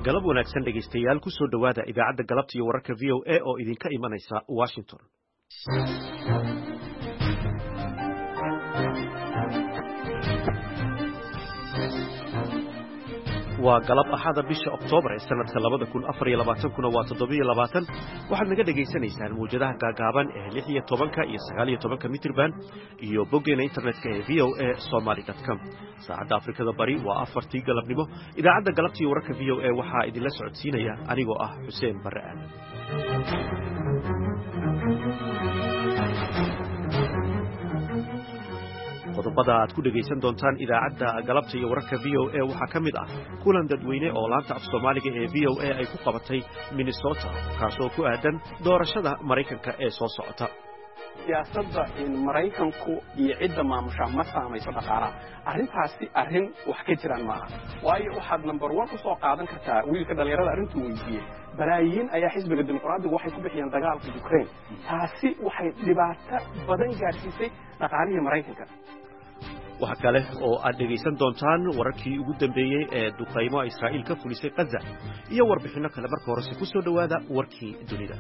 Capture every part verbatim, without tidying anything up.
galab wanaagsan dhegaystayaal ku soo dhawaada idaacadda galabta iyo wararka V O A oo idinka imanaysa Washington. waa galab axada bisha Oktoobar ee sanadka labada kun afar iyo labaatan kuna waa toddoba iyo labaatan waxaad naga dhageysanaysaan muujadaha gaagaaban ee lix iyo tobanka iyo sagaal iyo tobanka mitirban iyo boggeena internetka ee v o a somali dot com. saacadda Afrikada Bari waa afartii galabnimo. idaacadda galabta iyo wararka V O A waxaa idinla socodsiinaya anigoo ah Xuseen Barre Aadan. qodobada aad ku dhagaysan doontaan idaacadda galabta iyo wararka V O A waxaa ka mid ah kulan dadweyne oo laanta af Soomaaliga ee V O A ay ku qabatay Minnesota kaasoo ku aadan doorashada Mareykanka ee soo socota. siyaasadda in Mareykanku iyo cidda maamusha ma saamayso dhaqaalaha arrintaasi arrin wax ka jiraan maaha waayo waxaad number one u soo qaadan kartaa wiilka dhalinyarada arrintu weydiiyey balaayiin ayaa xisbiga dimuqraadiga waxay ku bixiyeen dagaalka Ukraine taasi waxay dhibaato badan gaarsiisay dhaqaalihii Mareykanka. waxa kale oo aad dhegaysan doontaan wararkii ugu dambeeyey ee duqeymo Israa'iil ka fulisay Gaza iyo warbixino kale. marka hore ku soo dhawaada warkii dunida.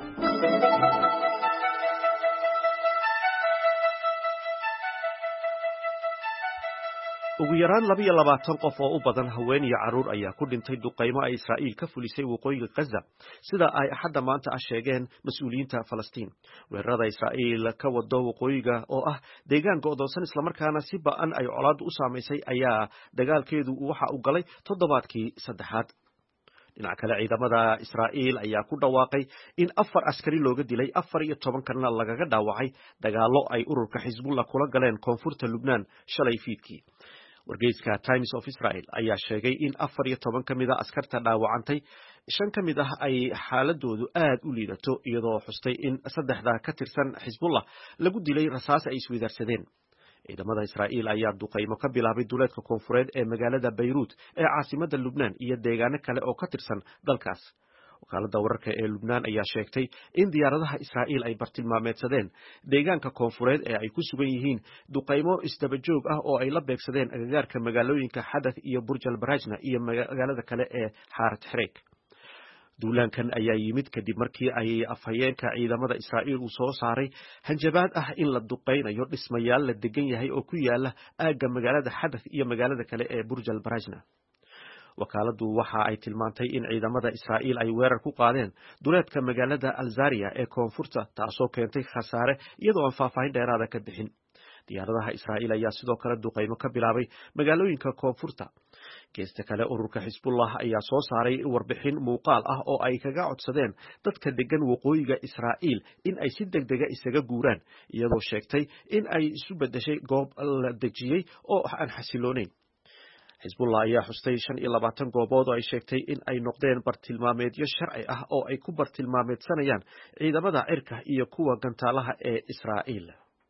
ugu yaraan laba iyo labaatan qof oo u badan haween iyo carruur ayaa ku dhintay duqeymo ay Israa'iil ka fulisay waqooyiga Gaza sida ay axadda maanta ah sheegeen mas'uuliyiinta Falastiin. weerarada Israa'iil ka wado waqooyiga oo ah deegaan go'doonsan islamarkaana si ba'an ay colaaddu u saamaysay ayaa dagaalkeedu waxa uu galay toddobaadkii saddexaad. dhinaca kale ciidamada Israa'iil ayaa ku dhawaaqay in afar askari looga dilay afar iyo toban kana lagaga dhaawacay dagaallo ay ururka Xisbullah kula galeen koonfurta Lubnaan shalay fiidkii. wargeyska Times of Israel ayaa sheegay in afar iyo toban ka mid ah askarta dhaawacantay shan ka mid ah ay xaaladoodu aad u liidato iyadoo xustay in saddexda ka tirsan Xisbullah lagu dilay rasaas ay isweydaarsadeen. ciidamada Israa'iil ayaa duqeymo ka bilaabay duleedka koonfureed ee magaalada Beirut ee caasimadda Lubnaan iyo deegaano kale oo ka tirsan dalkaas. wakaaladda wararka ee Lubnaan ayaa sheegtay in diyaaradaha Israa'iil ay bartilmaameedsadeen deegaanka koonfureed ee ay ku sugan yihiin duqeymo isdaba joog ah oo ay la beegsadeen agagaarka magaalooyinka Hadath iyo Burj al-Barajna iyo magaalada kale ee Xaarat Xereek. duulaankan ayaa yimid kadib markii ay afhayeenka ciidamada Israa'iil uu soo saaray hanjabaad ah in la duqeynayo dhismayaal la degan yahay oo ku yaala aagga magaalada Hadath iyo magaalada kale ee Burj al-Barajna. wakaaladdu waxa ay tilmaantay in ciidamada Israa'iil ay weerar ku qaadeen duleedka magaalada Al-Zaria ee koonfurta taasoo keentay khasaare iyadoo aan faahfaahin dheeraada ka bixin. diyaaradaha Israa'iil ayaa sidoo kale duqeymo ka bilaabay magaalooyinka koonfurta. geesta kale ururka Xisbullah ayaa soo saaray warbixin muuqaal ah oo ay kaga codsadeen dadka degan waqooyiga Israa'iil in ay si degdega isaga guuraan iyadoo sheegtay in ay isu bedeshay goob la dejiyey oo aan xasiloonayn. Xisbullah ayaa xustay shan iyo labaatan goobood oo ay sheegtay in ay noqdeen bartilmaameedyo sharci ah oo ay ku bartilmaameedsanayaan ciidamada cirka iyo kuwa gantaalaha ee Israa'iil.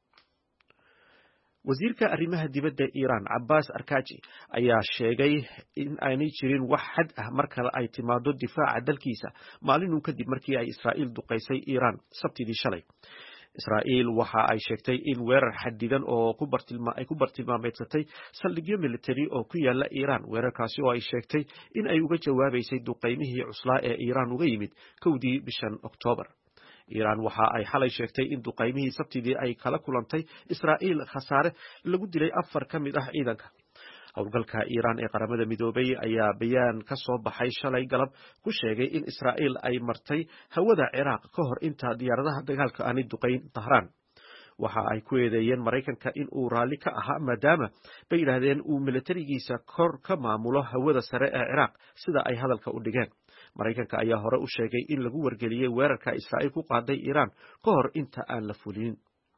wasiirka arrimaha dibadda Iran Abbas Arkachi ayaa sheegay in aanay jirin wax xad ah marka ay timaado difaaca dalkiisa maalin kadib markii ay Israa'iil duqeysay Iran sabtidii shalay. Israa'iil waxa ay sheegtay in weerar xadidan oo ku bartilma ay ku bartilmaameedsatay saldhigyo military oo ku yaala Iran. weerarkaasi oo ay sheegtay in ay uga jawaabaysay duqeymihii cuslaa ee Iran uga yimid kowdii bishan Oktoobar. Iran waxa ay xalay sheegtay in duqeymihii sabtidii ay kala kulantay Israa'iil khasaare lagu dilay afar ka mid ah ciidanka. howlgalka Iran ee qaramada midoobay ayaa bayaan ka soo baxay shalay galab ku sheegay in Israa'iil ay martay hawada Ciraaq ka hor inta diyaaradaha dagaalka aanay duqeyn Tehran. waxa ay ku eedeeyeen Mareykanka in uu raalli ka ahaa maadaama bay yiraahdeen uu militarigiisa kor ka maamulo hawada sare ee Ciraaq sida ay hadalka u dhigeen. Mareykanka ayaa hore u sheegay in lagu wargeliyay weerarka Israa'iil ku qaaday Iran ka hor inta aan la fulin.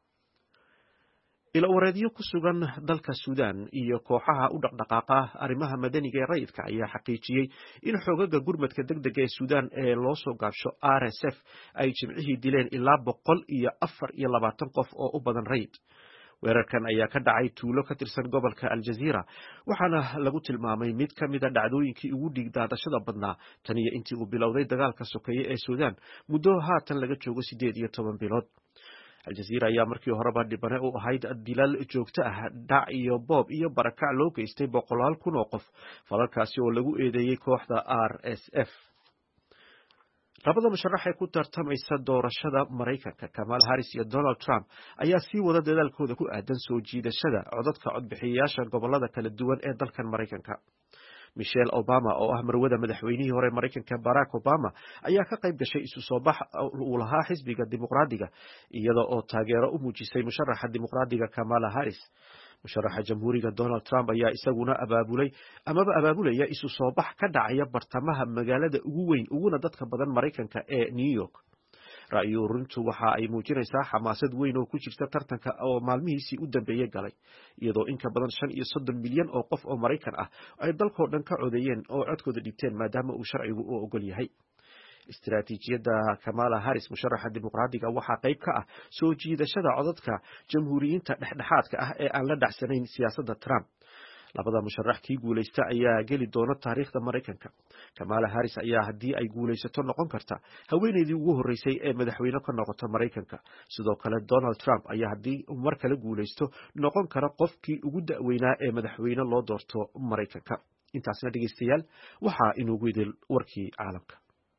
ilo wareedyo ku sugan dalka Suudaan iyo kooxaha u dhaqdhaqaaqa arrimaha madaniga ee rayidka ayaa xaqiijiyay in xogaga gurmadka degdega ee Suudaan ee loo soo gaabsho R S F ay jimcihii dileen ilaa boqol iyo afar iyo labaatan qof oo u badan rayid. weerarkan ayaa ka dhacay tuulo ka tirsan gobolka Al-Jazeera waxaana lagu tilmaamay mid ka mid ah dhacdooyinkii ugu dhiig daadashada badnaa tan iyo intii uu bilowday dagaalka sokeeye ee Suudaan muddo haatan laga joogo sideed iyo toban bilood. aljaziira ayaa markii horeba dhibane u ahayd dilal joogto ah, dhac iyo boob iyo barakac loo geystay boqolaal kun oo qof, falalkaasi oo lagu eedeeyey kooxda R S F. labada musharax ee ku tartamaysa doorashada Maraykanka, Kamala Harris iyo Donald Trump, ayaa sii wada dadaalkooda ku aadan soo jiidashada codadka codbixiyayaasha gobolada kala duwan ee dalkan Maraykanka. Michelle Obama, oo ah marwada madaxweynihii hore Maraykanka Barack Obama, ayaa ka qayb gashay isu soo bax uu lahaa xisbiga dimuqraadiga, iyada oo taageero u muujisay musharaxa dimuqraadiga Kamala Harris. musharaxa jamhuuriga Donald Trump ayaa isaguna abaabulay amaba abaabulaya isu soo bax ka dhacaya bartamaha magaalada ugu weyn uguna dadka badan Maraykanka ee New York. ra'yi ururintu waxa ay muujinaysaa xamaasad weyn oo ku jirta tartanka oo maalmihiisii u dambeeyay galay, iyadoo in ka badan shan iyo soddon milyan oo qof oo Maraykan ah ay dalkoo dhan ka codeeyeen oo codkooda dhibteen maadaama uu sharcigu u ogol yahay. istiraatiijiyadda Kamala Harris musharaxa dimuqraadiga waxaa qayb ka ah soo jiidashada codadka jamhuuriyiinta dhexdhexaadka ah ee aan la dhacsanayn siyaasadda Trump. labada musharax kii guulaysta ayaa geli doona taariikhda Maraykanka. Kamala Harris ayaa haddii ay guulaysato noqon karta haweeneydii ugu horreysay ee madaxweyne ka noqota Maraykanka. sidoo kale Donald Trump ayaa haddii uu mar kale guulaysto noqon kara qofkii ugu da'weynaa ee madaxweyne loo doorto Maraykanka. intaasna dhegeystayaal waxaa inoogu idil warkii caalamka.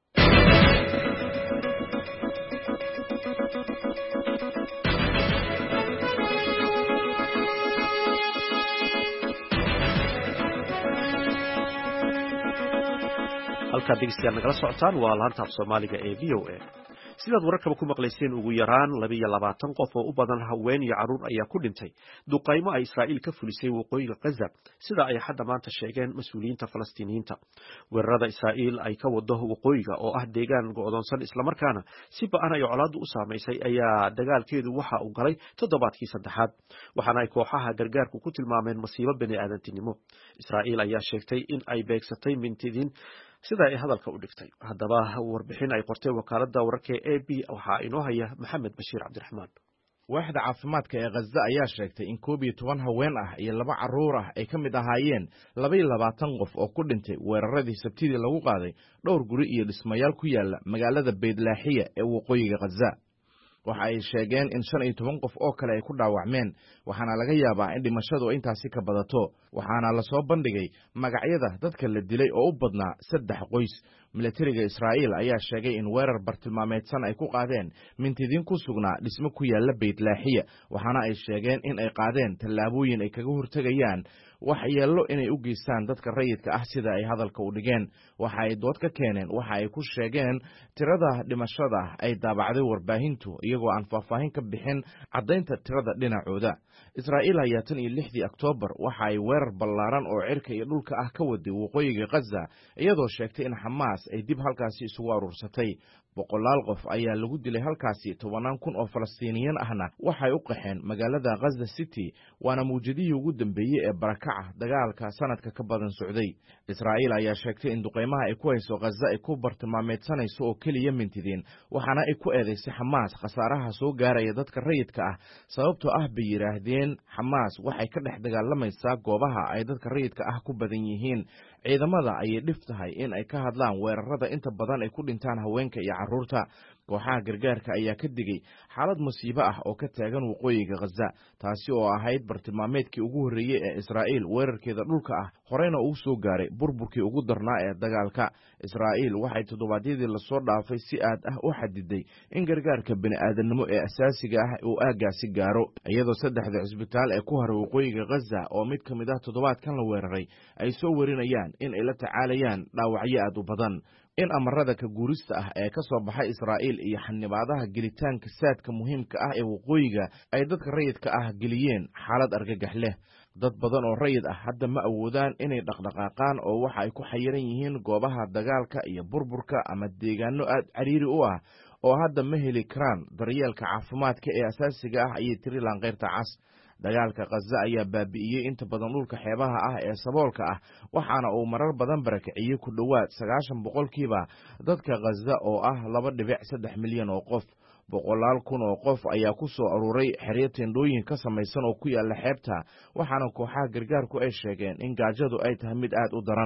halkaad dhegeystayaal nagala socotaan waa laanta af Soomaaliga ee V O A. sidaad wararkaba ku maqlayseen, ugu yaraan laba iyo labaatan qof oo u badan haween iyo carruur ayaa ku dhintay duqaymo ay Israa'iil ka fulisay waqooyiga Gaza, sida ay hadda maanta sheegeen mas'uuliyiinta Falastiiniyiinta. weerarada Israa'iil ay ka wado waqooyiga oo ah deegaan go'doonsan islamarkaana si ba'an ay colaaddu u saamaysay ayaa dagaalkeedu waxa uu galay toddobaadkii saddexaad, waxaana ay kooxaha gargaarku ku tilmaameen masiibo bini'aadantinimo. Israa'iil ayaa sheegtay in ay beegsatay mintidiin sida ay hadalka u dhigtay. haddaba warbixin ay qortay wakaaladda wararka ee A B waxaa inoo haya Maxamed Bashiir Cabdiraxmaan. waaxda caafimaadka ee Gaza ayaa sheegtay in koob iyo toban haween ah iyo laba carruur ah ay ka mid ahaayeen laba iyo labaatan qof oo ku dhintay weeraradii Sabtidii lagu qaaday dhowr guri iyo dhismayaal ku yaala magaalada Beydlaaxiya ee waqooyiga Gaza. waxa ay sheegeen in shan iyo toban qof oo kale ay ku dhaawacmeen, waxaana laga yaabaa in dhimashadu intaasi ka badato. waxaana la soo bandhigay magacyada dadka la dilay oo u badnaa saddex qoys. milatariga Israa'iil ayaa sheegay in weerar bartilmaameedsan ay ku qaadeen mintidiin ku sugnaa dhismo ku yaala Beydlaaxiya, waxaana ay sheegeen in ay qaadeen tallaabooyin ay kaga hortegayaan waxyeello inay u geystaan dadka rayidka ah sida ay hadalka u dhigeen. waxa ay dood ka keeneen waxa ay ku sheegeen tirada dhimashada ay daabacday warbaahintu, iyagoo aan faahfaahin ka bixin caddaynta tirada dhinacooda. Israa'iil ayaa tan iyo lixdii Oktoobar waxa ay weerar ballaaran oo cirka iyo dhulka ah ka waday waqooyiga Gaza, iyadoo sheegtay in Xamaas ay dib halkaasi isugu aruursatay. boqolaal qof ayaa lagu dilay halkaasi, tobanaan kun oo Falastiiniyiin ahna waxay u qaxeen magaalada Gaza City, waana muujadihii ugu dambeeyey ee barakaca dagaalka sanadka ka badan socday. Israa'iil ayaa sheegtay in duqaymaha ay ku hayso Gaza ay ku bartilmaameedsanayso oo keliya mintidiin, waxaana ay ku eedaysay Xamaas khasaaraha soo gaaraya dadka rayidka ah, sababtoo ah bay yidhaahdeen Xamaas waxay ka dhex dagaalamaysaa goobaha ay dadka rayidka ah ku badan yihiin. ciidamada ayay dhif tahay in ay ka hadlaan weerarada inta badan ay ku dhintaan haweenka iyo carruurta. kooxaha gargaarka ayaa ka digay xaalad musiibo ah oo ka taagan waqooyiga Gaza, taasi oo ahayd bartilmaameedkii ugu horreeyey ee Israa'iil weerarkeeda dhulka ah, horeyna uu soo gaaray burburkii ugu darnaa ee dagaalka. Israa'iil waxay toddobaadyadii lasoo dhaafay si aad ah u xadiday in gargaarka bini'aadanimo ee asaasiga ah uu aaggaasi gaaro, iyadoo saddexda cisbitaal ee ku haray waqooyiga Gaza oo mid ka mid ah toddobaadkan la weeraray ay soo warinayaan in ay la tacaalayaan dhaawacyo aad u badan. in amarada ka guurista ah ee ka soo baxay Israa'iil iyo xanibaadaha gelitaanka saadka muhiimka ah ee waqooyiga ay dadka rayidka ah geliyeen xaalad argagax leh. dad badan oo rayid ah hadda ma awoodaan inay dhaqdhaqaaqaan oo waxa ay ku xayiran yihiin goobaha dagaalka iyo burburka ama deegaano aad cariiri u ah oo hadda ma heli karaan daryeelka caafimaadka ee asaasiga ah ayay tiri Laanqeyrta Cas. dagaalka Gaza ayaa baabi'iyey inta badan dhulka xeebaha ah ee saboolka ah, waxaana uu marar badan barakiciyey ku dhowaad sagaashan boqolkiiba dadka Gaza oo ah laba dhibic saddex milyan oo qof. boqolaal kun oo qof ayaa ku soo aruuray xeryo teendhooyin ka samaysan oo ku yaala xeebta, waxaana kooxaha gargaarku ay sheegeen in gaajadu ay tahay mid aad u daran.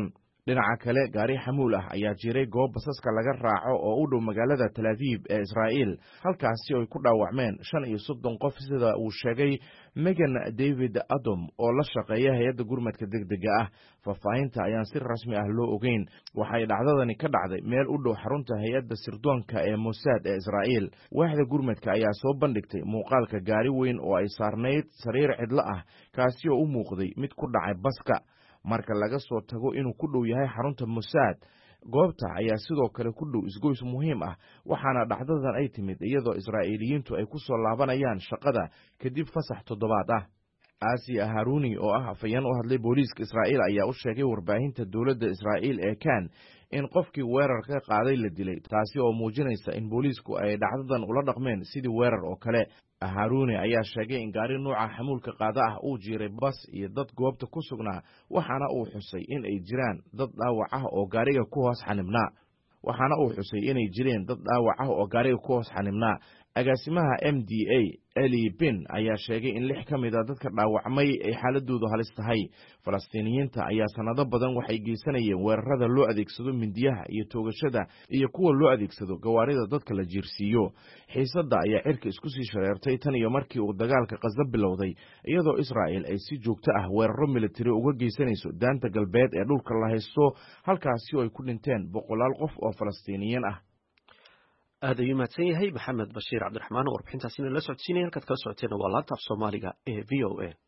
dhinaca kale gaari xamuul ah ayaa jiray goob basaska laga raaco oo u dhow magaalada Tel Aviv ee Israa'iil halkaasi oo ay ku dhaawacmeen shan iyo soddon qof sida uu sheegay Megan David Adam oo la shaqeeya hay'adda gurmadka degdega ah. Faahfaahinta ayaan si rasmi ah loo ogeyn. Waxay dhacdadani ka dhacday meel u dhow xarunta hay'adda sirdoonka ee Mossad ee Israa'iil. Waaxda gurmadka ayaa soo bandhigtay muuqaalka gaari weyn oo ay saarnayd sariir cidlo ah kaasi oo u muuqday mid ku dhacay baska. Marka laga soo tago inuu ku dhow yahay xarunta Mossad, goobta ayaa sidoo kale ku dhow isgoys muhiim ah, waxaana dhacdadan ay timid iyadoo Israa'iiliyiintu ay ku soo laabanayaan shaqada kadib fasax toddobaad ah. Aasiya Haruni oo ah afayeen u hadlay booliiska Israa'iil ayaa u sheegay warbaahinta dowladda Israa'iil ee Kan in qofkii weerarka qaaday la dilay, taasi oo muujinaysa in booliisku ay dhacdadan ula dhaqmeen sidii weerar oo kale. Haruni ayaa sheegay in gaari nuuca xamuulka qaada ah uu jiray bas iyo dad goobta ku sugnaa, waxaana uu xusay in ay jiraan dad dhaawac ah oo gaariga ku hoos xanibnaa. waxaana uu xusay inay jireen dad dhaawac ah oo gaariga ku hoos xanibnaa. Agaasimaha M D A Eli Bin ayaa sheegay in lix ka mid a dadka dhaawacmay ay xaaladoodu halis tahay. Falastiiniyiinta ayaa sanado badan waxay geysanayeen weerarada loo adeegsado mindiyaha iyo toogashada iyo kuwa loo adeegsado gawaarida dadka la jiirsiiyo. Xiisadda ayaa cirka isku sii shareertay tan iyo markii uu dagaalka Gaza bilowday, iyadoo Israa'iil ay si joogto ah weeraro militari uga geysanayso daanta galbeed ee dhulka la haysto, halkaasi oo ay ku dhinteen boqolaal qof oo Falastiiniyiin ah. aad ayuu mahadsan yahay Maxamed Bashiir Cabdiraxmaan oo warbixintaasina la socodsiinaya. halkaad kala socoteena waa laanta af Soomaaliga ee V O A.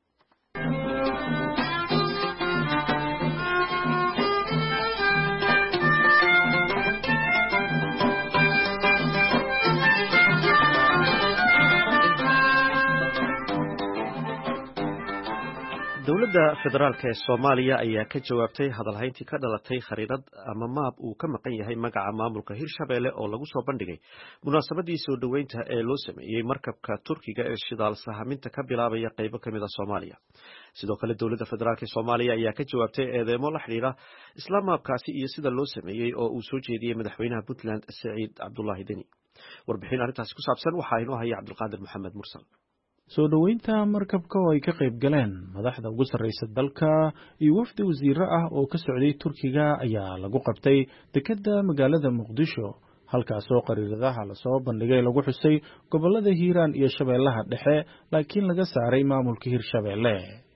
dowladda federaalka ee Soomaaliya ayaa ka jawaabtay hadalhayntii ka dhalatay khariirad ama maab uu ka maqan yahay magaca maamulka Hirshabelle oo lagu soo bandhigay munaasabadii soo dhaweynta ee loo sameeyay markabka Turkiga ee shidaal sahaminta ka bilaabaya qaybo kamid ah Soomaaliya. sidoo kale dowladda federaalka ee Soomaaliya ayaa ka jawaabtay eedeymo la xiriira isla maabkaasi iyo sida loo sameeyay oo uu soo jeediyay madaxweynaha Puntland Saciid Cabdullaahi Deni. warbixin arrintaasi ku saabsan waxaa inoo haya Cabdulqaadir Maxamed Mursal. soo dhaweynta markabka oo ay ka qayb galeen madaxda ugu sarreysa dalka iyo wafdi wasiiro ah oo ka socday Turkiga ayaa lagu qabtay dekedda magaalada Muqdisho, halkaasoo qariiradaha la soo bandhigay lagu xusay gobollada Hiiraan iyo Shabeellaha Dhexe, laakiin laga saaray maamulka Hirshabelle.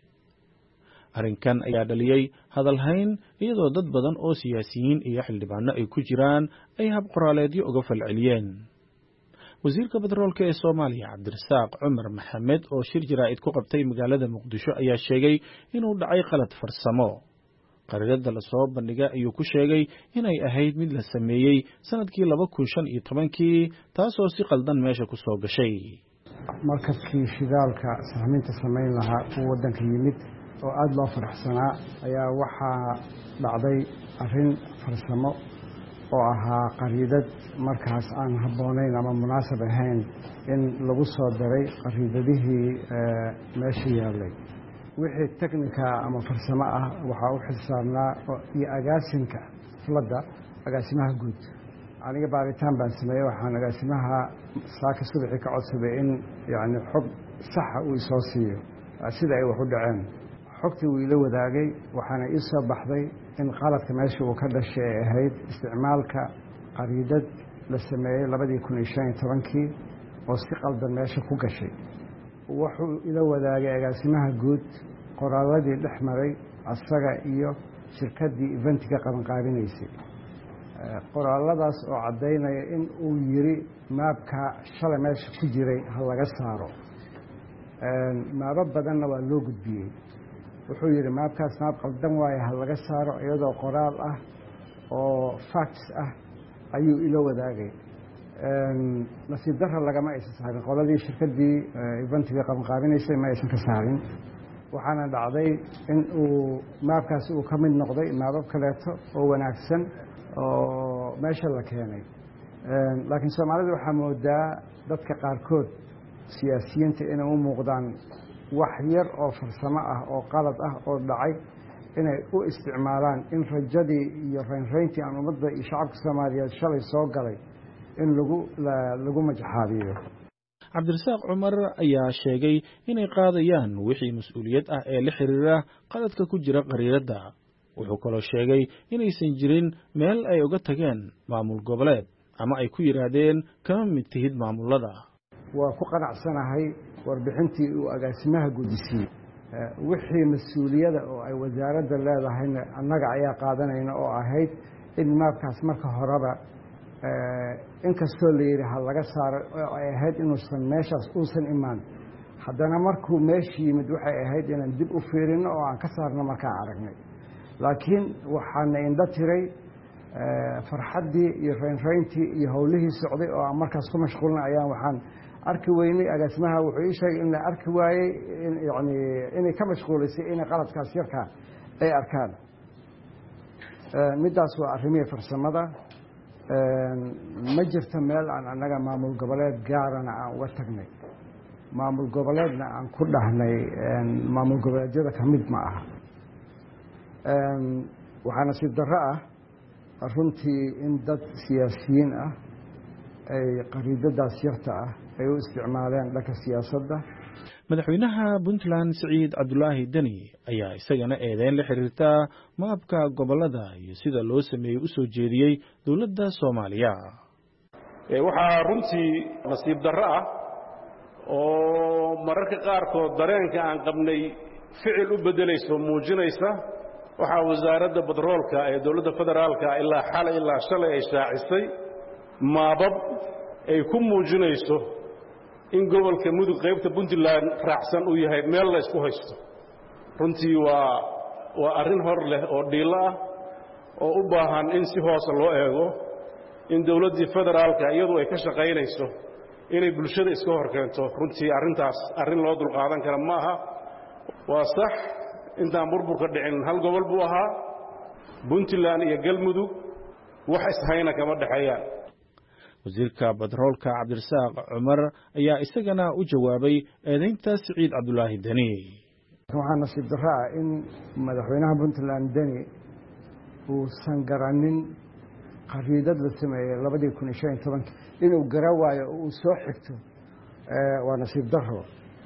arrinkan ayaa dhaliyay hadalhayn iyadoo dad badan oo siyaasiyiin iyo xildhibaano ay ku jiraan ay hab qoraaleedyo uga falceliyeen. wasiirka batroolka ee Soomaaliya Cabdirasaaq Cumar Maxamed oo shir jaraa'id ku qabtay magaalada Muqdisho ayaa sheegay inuu dhacay qalad farsamo. qariirada la soo bandhigay ayuu ku sheegay inay ahayd mid la sameeyay sanadkii laba kun shan iyo tobankii, taasoo si qaldan meesha ku soo gashay. markabkii shidaalka sahminta samayn lahaa uu waddanka yimid oo aad loo faraxsanaa ayaa waxaa dhacday arrin farsamo oo ahaa qariidad markaas aan habboonayn ama munaasab ahayn in lagu soo daray qariidadihii meesha yaallay. wixii teknika ama farsamo ah waxaa u xilsaarnaa iyo agaasinka fladda agaasimaha guud. aniga baaritaan baan sameeyey, waxaan agaasimaha saaka subaxii ka codsaday in yacni xog saxa uu isoo siiyo sida ay wax u dhaceen. xogtii wuu ila wadaagay, waxaana ii soo baxday in qaladka meesha uu ka dhashay ay ahayd isticmaalka qariidad la sameeyey labadii kun iyo shan iyo tobankii oo si qaldan meesha ku gashay. wuxuu ila wadaagay agaasimaha guud qoraalladii dhex maray asaga iyo shirkaddii eventiga qabanqaabinaysay. qoraalladaas oo caddaynaya in uu yidhi maabka shalay meesha ku jiray ha laga saaro. maabo badanna waa loo gudbiyey. wuxuu yidhi maabkaas maab qaldan waaye ha laga saaro, iyadoo qoraal ah oo facts ah ayuu ila wadaagay. nasiib darra lagama aysan saarin, qoladii shirkaddii eventiga qabanqaabinaysay ma aysan ka saarin. waxaana dhacday in uu maabkaasi uu ka mid noqday maabab kaleeto oo wanaagsan oo meesha la keenay. laakiin soomaalida waxaa moodaa dadka qaarkood siyaasiyiinta inay u muuqdaan wax yar oo farsamo ah oo qalad ah oo dhacay inay u isticmaalaan in rajadii iyo raynrayntii aan ummadda iyo shacabka Soomaaliyeed shalay soo galay in lagu lagu majxaabiyo. Cabdirasaaq Cumar ayaa sheegay inay qaadayaan wixii mas'uuliyad ah ee la xiriira qaladka ku jira qariirada. wuxuu kaloo sheegay inaysan jirin meel ay uga tageen maamul goboleed ama ay ku yidhaahdeen kama mid tihid maamulada. waa ku qanacsanahay warbixintii uu agaasimaha gudisiyey wixii mas-uuliyada oo ay wasaaradda leedahayna annaga ayaa qaadanayna oo ahayd in maabkaas marka horeba inkastoo la yidhi ha laga saaro oo ay ahayd inuusan meeshaas uusan imaan haddana markuu meesha yimid waxay ahayd inaan dib u fiirino oo aan ka saarno markaan aragnay laakiin waxaana indho tiray farxaddii iyo raynrayntii iyo howlihii socday oo aan markaas ku mashquulna ayaan waxaan arki weynay agaasimaha wuxuu ii sheegay in la arki waayey yani inay ka mashquulaysay inay qaladkaas yarkaa ay arkaan middaas waa arrimihii farsamada ma jirto meel aan annaga maamul goboleed gaarana aan uga tagnay maamul goboleedna aan ku dhahnay maamul goboleedyada ka mid ma aha waxaa nasiib darro ah runtii in dad siyaasiyiin ah ay qariidadaas yarta ah ay u isticmaaleen dhanka siyaasadda. madaxweynaha puntland siciid cabdulaahi deni ayaa isagana eedeyn la xiriirta maabka gobolada iyo sida loo sameeyey u soo jeediyey dowladda soomaaliya. waxaa runtii nasiib darro ah oo mararka qaarkood dareenka aan qabnay ficil u beddelayso muujinaysa waxaa wasaaradda batroolka ee dowladda federaalka ilaa xalay ilaa shalay ay shaacisay maabab ay ku muujinayso in gobolka mudug qaybta puntland raacsan uu yahay meel la isku haysto. runtii waa waa arrin hor leh oo dhiilo ah oo u baahan in si hoose loo eego in dowladdii federaalka iyadu ay ka shaqaynayso inay bulshada iska hor keento. runtii arrintaas arrin loo dulqaadan kara ma aha. waa sax intaan burburka dhicin hal gobol buu ahaa puntland iyo galmudug wax ishayna kama dhexeeyaan. wasiirka batroolka cabdirasaaq cumar ayaa isagana u jawaabay eedaynta siciid cabdulaahi deni. waxaa nasiib darro ah in madaxweynaha puntland deni uusan garanin qariidad la sameeyey labadii kun iyo shan iyo tobankii inuu gara waayo oo uu soo xigto waa nasiib darro.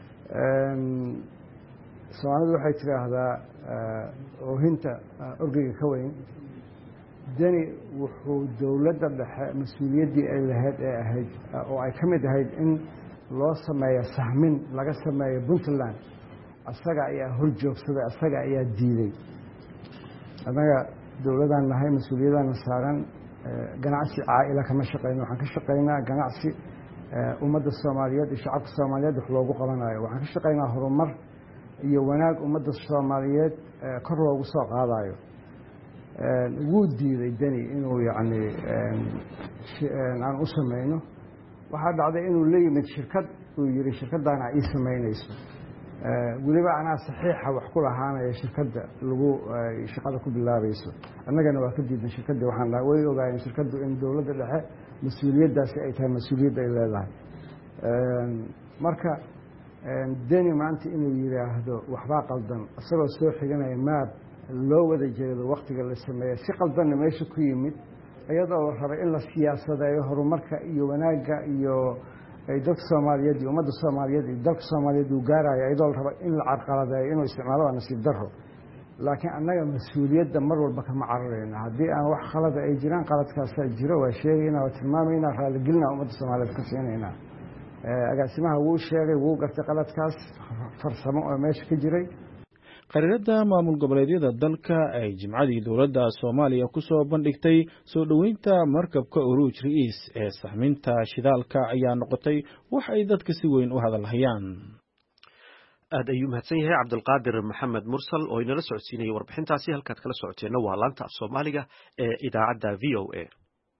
soomaalidu waxay tidhaahdaa oohinta orgeyga ka weyn. deni wuxuu dowladda dhexe mas-uuliyaddii ay lahayd ee ahayd oo ay ka mid ahayd in loo sameeyo sahmin laga sameeyo puntland asaga ayaa hor joogsaday asaga ayaa diiday. annaga dowladaan nahay mas-uuliyaddaana saaran ganacsi caa'ila kama shaqayno waxaan ka shaqaynaa ganacsi ummadda soomaaliyeed iyo shacabka soomaaliyeed wax loogu qabanayo waxaan ka shaqaynaa horumar iyo wanaag ummadda soomaaliyeed kor loogu soo qaadayo. wuu diiday deni inuu yani aan u samayno. waxaa dhacday inuu la yimid shirkad uu yihi shirkaddaana ii samaynayso weliba anaa saxiixa wax ku lahaanaya shirkadda lagu shaqada ku bilaabayso. annagana waa ka diidan shirkaddii waxaan dhahay way ogaayeen shirkaddu in dowladda dhexe mas-uuliyaddaasi ay tahay mas-uuliyadda ay leedahay. marka deni maanta inuu yidhaahdo waxbaa qaldan isagoo soo xiganaya maab loo wada jeedo waktiga la sameeya si qaldanna meesha ku yimid iyadoo la rabay in la siyaasadeeyo horumarka iyo wanaagga iyo ay dadka soomaaliyeed iyo ummadda soomaaliyeed iyo dalka soomaaliyeed uu gaarayo iyadoo la raba in la carqaladeeyo inuu isticmaalo waa nasiib darro. laakiin annaga mas-uuliyadda mar walba kama cararayna haddii aan wax khalada ay jiraan qaladkaasaa jiro waa sheegaynaa waa tilmaamaynaa raaligelinaa ummadda soomaaliyeed ka siinaynaa. agaasimaha wuu sheegay wuu gartay qaladkaas farsamo oo meesha ka jiray. qariirada maamul goboleedyada dalka ay jimcadii dowladda soomaaliya ku soo bandhigtay soo dhoweynta markabka uruuj ra'iis ee sahminta shidaalka ayaa noqotay wax ay dadka si weyn u hadalhayaan. aad ayuu mahadsan yahay cabdulqaadir maxamed mursal oo inala socodsiinayay warbixintaasi. halkaad kala socoteenna waa laanta af soomaaliga ee idaacadda v o a.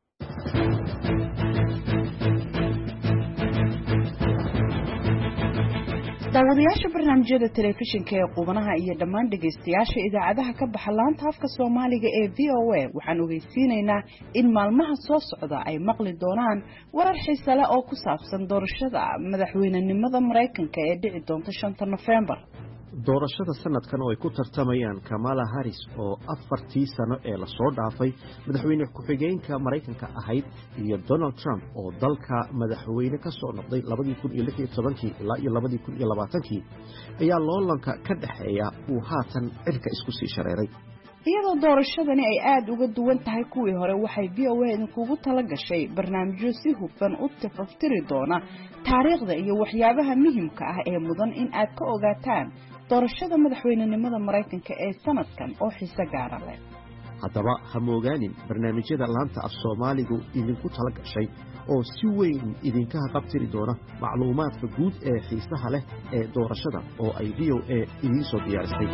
daawadayaasha barnaamijyada telefishinka ee qubanaha iyo dhammaan dhegaystayaasha idaacadaha ka baxa laanta afka soomaaliga ee v o a waxaan ogeysiinaynaa in maalmaha soo socda ay maqli doonaan warar xiise leh oo ku saabsan doorashada madaxweynenimada Mareykanka ee dhici doonta shanta November. doorashada sanadkan oo ay ku tartamayaan Kamala Harris oo afartii sano ee la soo dhaafay madaxweyne ku-xigeenka Mareykanka ahayd iyo Donald Trump oo dalka madaxweyne ka soo noqday labadii kun iyo lix iyo tobankii ilaa iyo labadii kun iyo labaatankii ayaa loolanka ka dhaxeeya uu haatan cirka isku sii shareeray. iyadoo doorashadani ay aad uga duwan tahay kuwii hore waxay v o a idinkugu tala gashay barnaamijyo si hufan u tafaftiri doona taariikhda iyo waxyaabaha muhiimka ah ee mudan in aad ka ogaataan doorashada madaxweynenimada Mareykanka ee sanadkan oo xiiso gaar ah leh. haddaba ha moogaanin barnaamijyada laanta af Soomaaligu idinku tala gashay oo si weyn idinka qabtiri doona macluumaadka guud ee xiisaha leh ee doorashada oo ay v o a idin soo diyaarisay.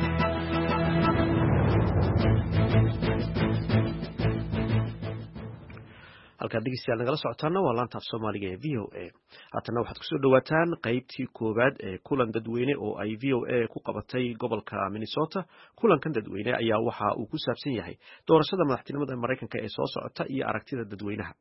halkaad dhegeystayaal nagala socotaana waa laanta af Soomaaliga ee v o a. haatana waxaad kusoo dhawaataan qaybtii koowaad ee kulan dadweyne oo ay v o a ku qabatay gobolka Minnesota. kulankan dadweyne ayaa waxa uu ku saabsan yahay doorashada madaxtinimada Mareykanka ee soo socota iyo aragtida dadweynaha.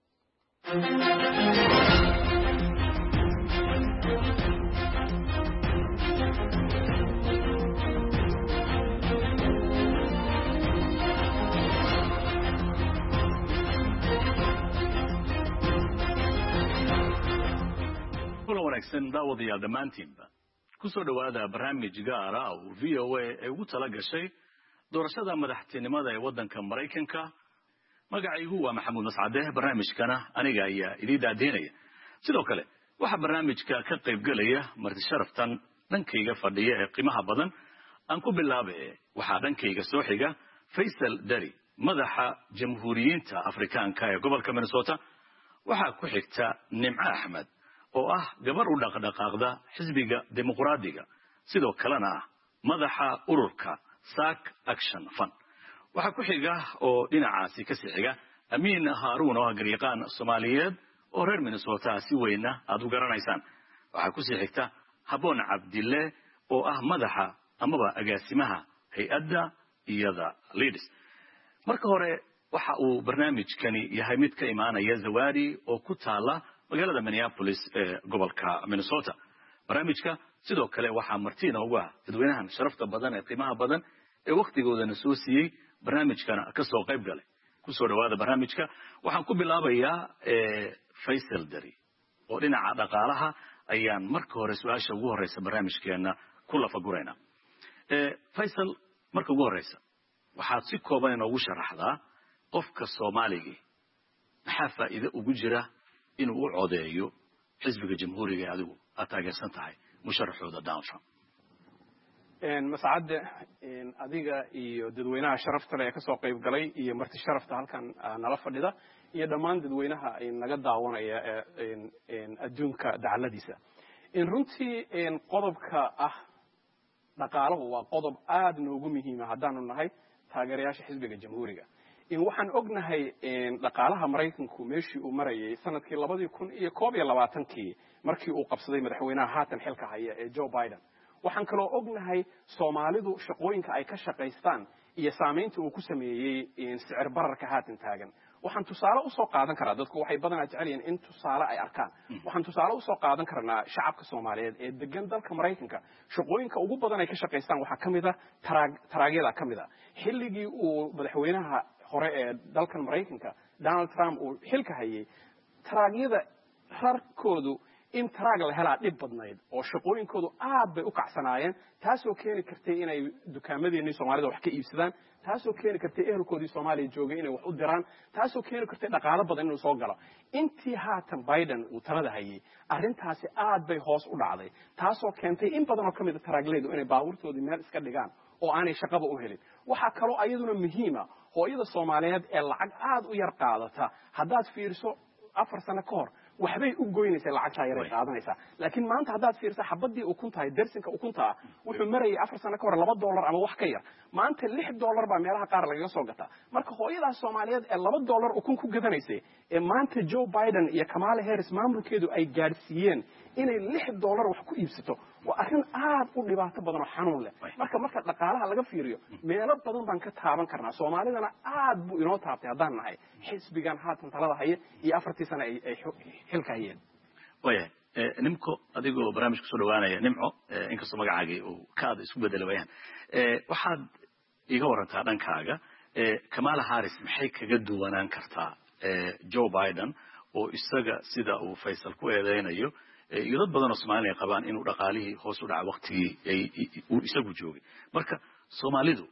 daawadayaal dhammaantiinba ku soo dhawaada barnaamij gaar ah oo v o a ay ugu tala gashay doorashada madaxtinimada ee waddanka Mareykanka. magacaygu waa Maxamuud Mascade. barnaamijkana aniga ayaa idin daadeynaya. sidoo kale waxa barnaamijka ka qayb galaya marti sharaftan dhankayga fadhiya ee qiimaha badan. aan ku bilaabay waxa dhankayga soo xiga Faisal Dari, madaxa Jamhuuriyiinta Afrikaanka ee gobolka Minnesota. waxa ku xigta Nimco Axmed oo ah gabar u dhaqdhaqaaqda xisbiga dimuqraadiga, sidoo kalena madaxa ururka Sac Action Fund. waxa ku xiga oo dhinacaasi ka sixiga Amiin Haruun oo Gariiqaan Soomaaliyeed oo reer Minnesota si weyna aad u garanaysaan. waxa ku xigta Haboon Cabdille oo ah madaxa amaba agaasimaha hay'adda iyada Leaders. marka hore waxa uu barnaamijkani yahay mid ka imaanaya Zawadi oo ku taala magaalada Minneapolis ee gobolka Minnesota. barnaamijka sidoo kale waxa martiina uga dadweynahan sharafta badan ee qiimaha badan ee waqtigoodana soo siiyay barnaamijkana ka soo qayb galay. ku soo dhawaada barnaamijka. waxaan ku bilaabayaa Faisal Dari oo dhinaca dhaqaalaha ayaan marka hore su'aasha ugu horeysa barnaamijkeena ku lafagurayna. ee Faisal, marka ugu horeysa waxaad si kooban inoogu sharaxdaa qofka Soomaaliga maxaa faa'iido ugu jira inuu u codeeyo xisbiga jamhuuriga ee adigu aad taageersan tahay musharaxooda Donald Trump. mascade adiga iyo dadweynaha sharafta leh ee ka soo qayb galay iyo marti sharafta halkan nala fadhida iyo dhammaan dadweynaha naga daawanaya ee adduunka dacaladiisa. in runtii qodobka ah dhaqaaluhu waa qodob aad noogu muhiim ah haddaanu nahay taageerayaasha xisbiga jamhuuriga. in waxaan ognahay dhaqaalaha Mareykanku meeshii uu marayay sanadkii labadii kun iyo koob iyo labaatankii markii uu qabsaday madaxweynaha haatan xilka haya ee Joe Biden. waxaan kaloo ognahay Soomaalidu shaqooyinka ay ka shaqaystaan iyo saameynta uu ku sameeyay sicir bararka haatan taagan. waxaan tusaale u soo qaadan karaa, dadku waxay badanaa jecel yihiin in tusaale ay arkaan. waxaan tusaale u soo qaadan karnaa shacabka Soomaaliyeed ee degan dalka Mareykanka. shaqooyinka ugu badan ay ka shaqaystaan waxaa kamid ah taraagyada kamid ah. xilligii uu madaxweynaha hore ee dalkan Mareykanka Donald Trump uu xilka hayay, taraagyada rarkoodu in taraag la helaa dhib badnayd oo shaqooyinkoodu aad bay u kacsanaayeen, taasoo keeni kartay inay dukaamadeenii Soomaalida wax ka iibsadaan, taasoo keeni kartay ehelkoodii Soomaaliya joogay inay wax u diraan, taasoo keeni kartay dhaqaale badan inuu soo galo. intii haatan Biden uu talada hayay arrintaasi aad bay hoos u dhacday, taasoo keentay in badan oo kamid ah taraagleedu inay baabuurtoodii meel iska dhigaan oo aanay shaqaba u helin. waxaa kaloo ayaduna muhiima hooyada Soomaaliyeed ee lacag aad u yar qaadata, haddaad fiiriso afar sano ka hor waxbay u goynaysaa lacagta yar ay qaadanaysaa. laakiin maanta haddaad fiiriso xabadii ukunta ay dersinka ukunta wuxuu marayay afar sano ka hor laba dollar ama wax ka yar, maanta lix dollar baa meelaha qaar lagaga soo gataa. marka hooyadaas Soomaaliyeed ee laba dollar ukun ku gadanaysay ee maanta Joe Biden iyo Kamala Harris maamulkeedu ay gaarsiiyeen inay lix dollar wax ku iibsato, waa arrin aad u dhibaato badan oo xanuun leh. marka marka dhaqaalaha laga fiiriyo meelo badan baan ka taaban karnaa. Soomaalidana aad buu inoo taabtay haddaan nahay xisbigan haatan talada haya iyo afartii sano ay xilka hayeen. waya nimco adigoo barnaamijka soo dhawaanaya nimco inkastoo magacaagii uu kaada isku bedela wayaan waxaad iga warantaa dhankaaga Kamala Harris maxay kaga duwanaan kartaa Joe Biden oo isaga sida uu Faisal ku eedeynayo iyo dad badan oo Soomaaliya qabaan inuu dhaqaalihii hoos u dhaca waqtigii ay uu isagu joogay. marka Soomaalidu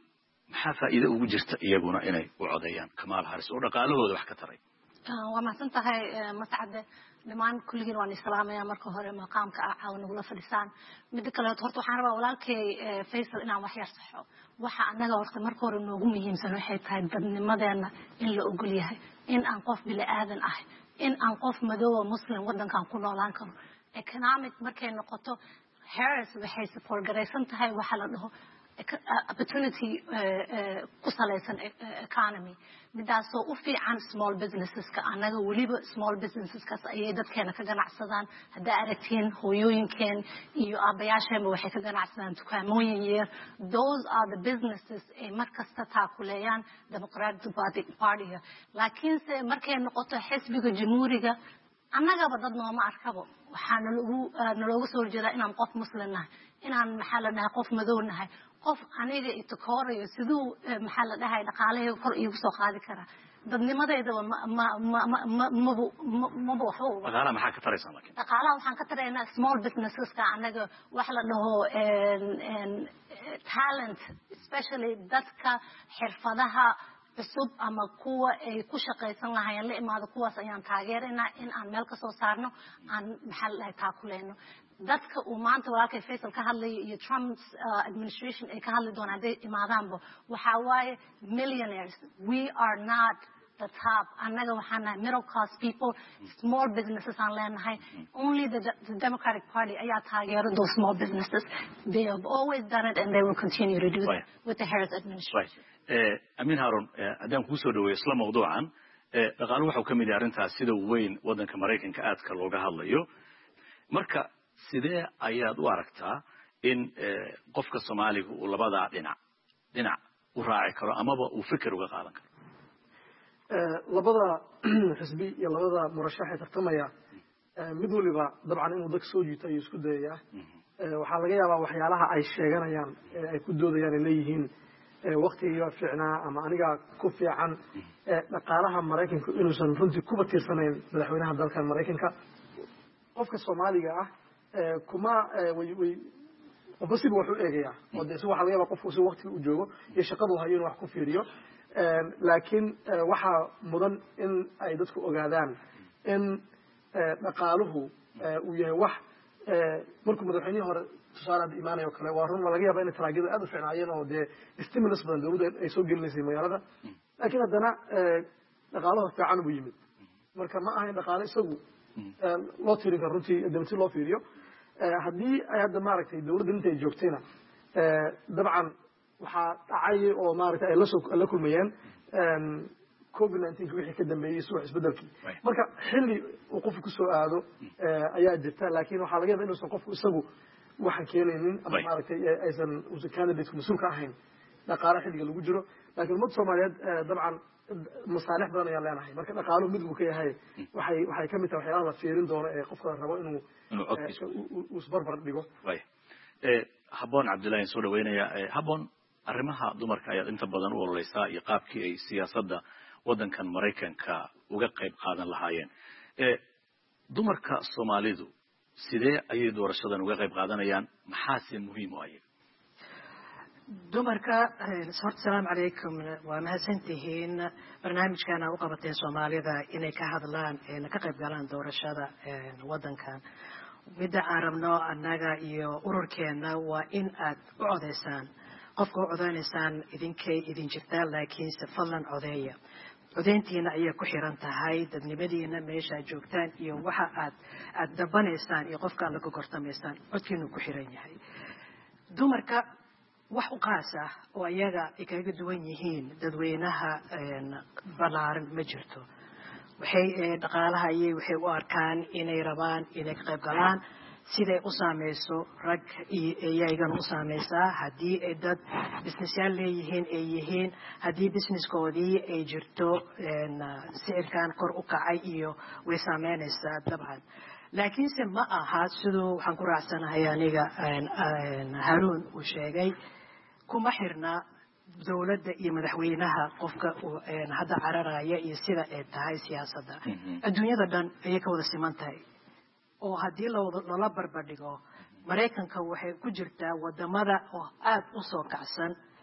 maxaa faa'iido ugu jirta iyaguna inay u codeeyaan Kamala Harris oo dhaqaalahooda wax ka taray waa mahadsan tahay Mascade dhamaan kulligiin waan islaamaya marka hore maqaamka ah caawa nagula fadhisaan mid kale horta waxaan rabaa walaalkay Faisal inaan wax yar saxo waxa anaga horta marka hore noogu muhiimsan waxay tahay dadnimadeena in la ogol yahay in aan qof bili aadan ah in aan qof madow muslim wadankan ku noolaan karo economic markay noqoto Harris waxay support garaysan tahay waxa la dhaho opportunity ku salaysan economy midaasoo u fiican small businesses ka anaga waliba small businesses kaas ayay dadkeena ka ganacsadaan hadda aragtiin hooyooyinkeen iyo aabayaasheenba waxay ka ganacsadaan dukaamooyin yar those are the businesses ee markasta taakuleeyaan Democratic Party laakiin se markay noqoto xisbiga jamhuuriga annagaba dad nooma arkabo waxaana lagu nalooga soo horjeedaa inaan qof muslim nahay inaan maxaa la dhahay qof madow nahay qof aniga ito koorayo siduu maxaa la dhahay dhaqaalaha kor iigu soo qaadi kara dadnimadayda ma ma ma ma ma waxba dhaqaalaha maxaa ka taraysaa laakiin dhaqaalaha waxaan ka taraynaa small businesses ka anaga wax la dhaho talent especially dadka xirfadaha cusub ama kuwa ay ku shaqaysan lahaayeen la imaado kuwaas ayaan taageeraynaa in aan meel ka soo saarno aan maxaa la dhahay taakuleeno dadka uu maanta walaalkay Faisal ka hadlayo iyo Trump's administration ay ka hadli doonaan haday imaadaanba waxa waaye millionaires we are not the top annaga waxaan nahay middle class people small businesses aan leenahay only the, the Democratic Party ayaa taageero those small businesses they have always done it and they will continue to do that with the Harris administration Amin Harun adaan ku soo dhaweeyo isla mawduucan dhaqaaluhu waxa uu kamid yahay arintaas sida weyn wadanka Mareykanka aadka looga hadlayo marka sidee ayaad u aragtaa in qofka Soomaaliga uu labada dhinac dhinac u raaci karo amaba uu fikir uga qaadan karo labada xisbi iyo labada murashax ee tartamaya mid waliba dabcan inuu dad soo jiito ay isku dayaya waxa laga yaabaa waxyaalaha ay sheeganayaan ay ku doodayaan in leeyihiin waqtiga fiicnaa ama aniga ku fiican dhaqaalaha Mareykanka inuusan runtii kuba tiirsanayn madaxweynaha dalka Mareykanka qofka Soomaaliga ah kuma way way qofsiba wuxuu eegaya wada si waxa laga yaabaa qofku si waqti u joogo iyo shaqadu hayo inuu wax ku fiiriyo laakiin waxa mudan in ay dadku ogaadaan in dhaqaaluhu uu yahay wax markuu madaxweynaha hore tusaale imaanayo kale waa run laga yaabaa in taraagida aad u fiicnaayeen oo de stimulus badan dawladda ay soo gelinayso magaalada laakiin haddana dhaqaaluhu fiican buu yimid marka ma ahayn dhaqaale isagu loo tirin karo runtii dawladda loo fiiriyo haddii ay hadda maaragtay dawladda intay joogtayna dabcan waxaa dhacay oo maaragtay ay la soo la kulmayeen covid nineteen wixii ka dambeeyay soo isbedelkii marka xilli uu qofku ku soo aado ayaa jirta laakiin waxa laga yaabaa inuu qofku isagu waxaan keenaynin ama maaragtay aysan uusan candidate mas'uul ka ahayn dhaqaale xilliga lagu jiro laakiin ummadda Soomaaliyeed dabcan masaalix badan ayaa leenahay marka dhaqaaluhu mid uu ka yahay waxay waxay kamid tahay waxyaalaha la fiirin doono ee qofka rabo inuu uu isbarbar dhigo ee Habboon Cabdullaahi soo dhaweynaya Habboon arrimaha dumarka ayaa inta badan u ololeysa iyo qaabkii ay siyaasadda wadankan Mareykanka uga qayb qaadan lahaayeen ee dumarka Soomaalidu sidee ayay doorashadan uga qayb qaadanayaan maxaa si muhiim u ah dumarka assalaamu calaykum waa mahadsantihiin barnaamijkan u qabateen Soomaalida inay ka hadlaan ee ka qayb galaan doorashada wadankan midda aan rabno annaga iyo ururkeena waa in aad u codeysaan qofka u codeynaysan idinkay idin jirtaa laakiin se fadlan codeeya codeyntiina ayay ku xiran tahay dadnimadiina meesha joogtaan iyo waxa aad aad dabanaysaan iyo qofka la gortamaysaan codkiinu ku xiran yahay dumarka wax u qaas ah oo ayaga ay kaga duwan yihiin dadweynaha balaaran ma jirto waxay dhaqaalaha ayay waxay u arkaan inay rabaan inay ka qayb galaan siday u saameyso rag iyagan u saameysaa haddii ay dad businessyaal leeyihiin ay yihiin haddii businesskoodii ay jirto sicirkan kor u kacay iyo way saameynaysaa dabcan laakiinse ma aha siduu waxaan ku raacsanahay aniga Haruun uu sheegay kuma xirna dawladda iyo madaxweynaha qofka hadda cararaya iyo sida ay tahay siyaasadda adduunyada dhan ayay ka wada siman tahay oo haddii loola barbardhigo Mareykanka waxay ku jirtaa wadamada oo aad u soo kacsan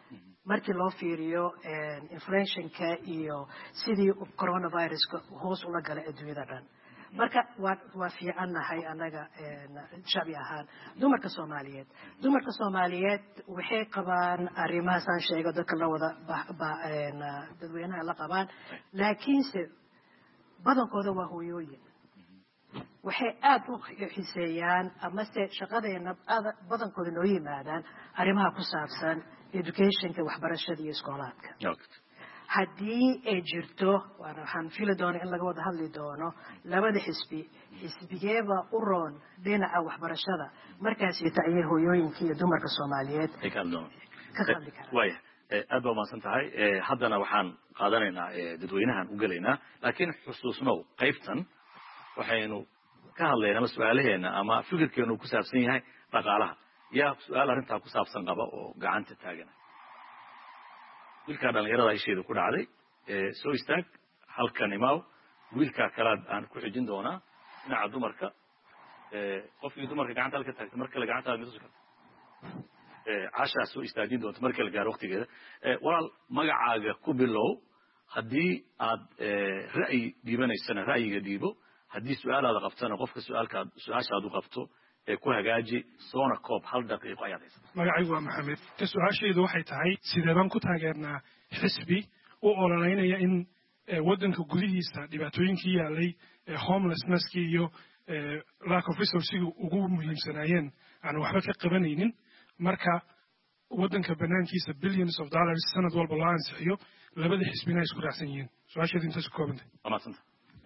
markii loo fiiriyo inflationka iyo sidii coronaviruska hoos ula galay adduunyada dhan marka waa waa fiicannahay annaga shacbi ahaan dumarka soomaaliyeed dumarka soomaaliyeed waxay qabaan arrimahaasaan sheego dadka la wada dadweynaha la qabaan laakiinse badankooda waa hooyooyin waxay aada u xiseeyaan amase shaqadeena badankooda noo yimaadaan arrimaha ku saabsan educationka waxbarashada iyo iskoolaadka haddii ay jirto waxaan fili doona in laga wada hadli doono labada xisbi xisbigeeba u roon dhinaca waxbarashada markaasi taciyay hooyooyinka iyo dumarka soomaaliyeed ka hadli karaan aad baa umahadsan tahay haddana waxaan qaadanaynaa dadweynahan u gelaynaa laakiin xusuusnow qaybtan waxaynu ka hadlaynaa ama su-aalaheena ama fikirkeenu ku saabsan yahay dhaqaalaha yaa su-aal arrintaa ku saabsan qaba oo gacanta taagana wiilkaa dhalinyarada isheedu ku dhacday soo istaag halkan imaaw wiilkaa kalaad aan ku xijin doonaa dhinaca dumarka qofkii dumarka gacanta halka taagtay mar kale gacantaada mid usi karta cashaa soo istaajin doonta marka la gaaro waqtigeeda walaal magacaaga ku bilow haddii aad ra'yi dhiibanaysana ra'yiga dhiibo haddii su-aalaada qabtana qofka su-aalkaad su-aashaad u qabto ee ku hagaaji soona koob hal daqiiqo ayaad haysataa magacaygu waa maxamed ta su-aashaydu waxay tahay sidee baan ku taageernaa xisbi u ololeynaya in waddanka gudihiisa dhibaatooyinkii yaalay homelessnesskii iyo lack of resourcigii ugu muhiimsanaayeen aan waxba ka qabanaynin marka waddanka banaankiisa billions of dollars sanad walba loo ansixiyo labada xisbina ay isku raacsan yihiin su-aasheedu intaas ku koobantay waa mahadsanta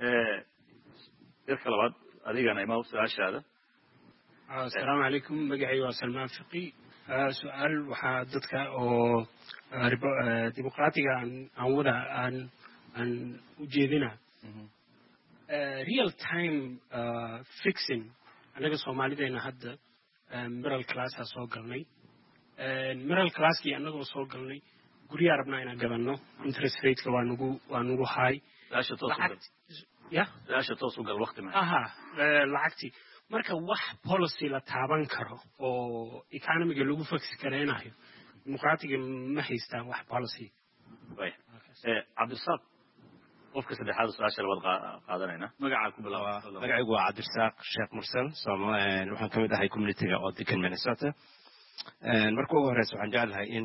yarka labaad adigana imaa su-aashaada asalaamu calaykum magacay waa salmaan fiqi su-aal waxaa dadka oo dimuqraatiga aan wada aan aan u jeedina real time fixing annaga soomaalideena hadda middle classaa soo galnay middle classkii annagoo soo galnay guryaa rabnaa inaan gadanno interest rateka waa nagu waa nagu high ya su-aasha toos u gal waqti ma aha lacagtii marka wax policy la taaban karo oo economiga lagu faksi karaynayo dimuqraatiga ma haystaan wax policy cabdirasaaq qofka saddexaad su-aasha labaad qaadanayna magacaa ku bilaaba magacaygu waa cabdirasaaq sheekh mursal waxaan kamid ahay communityga oo degan minnesota marka ugu horeysa waxaan jeclahay in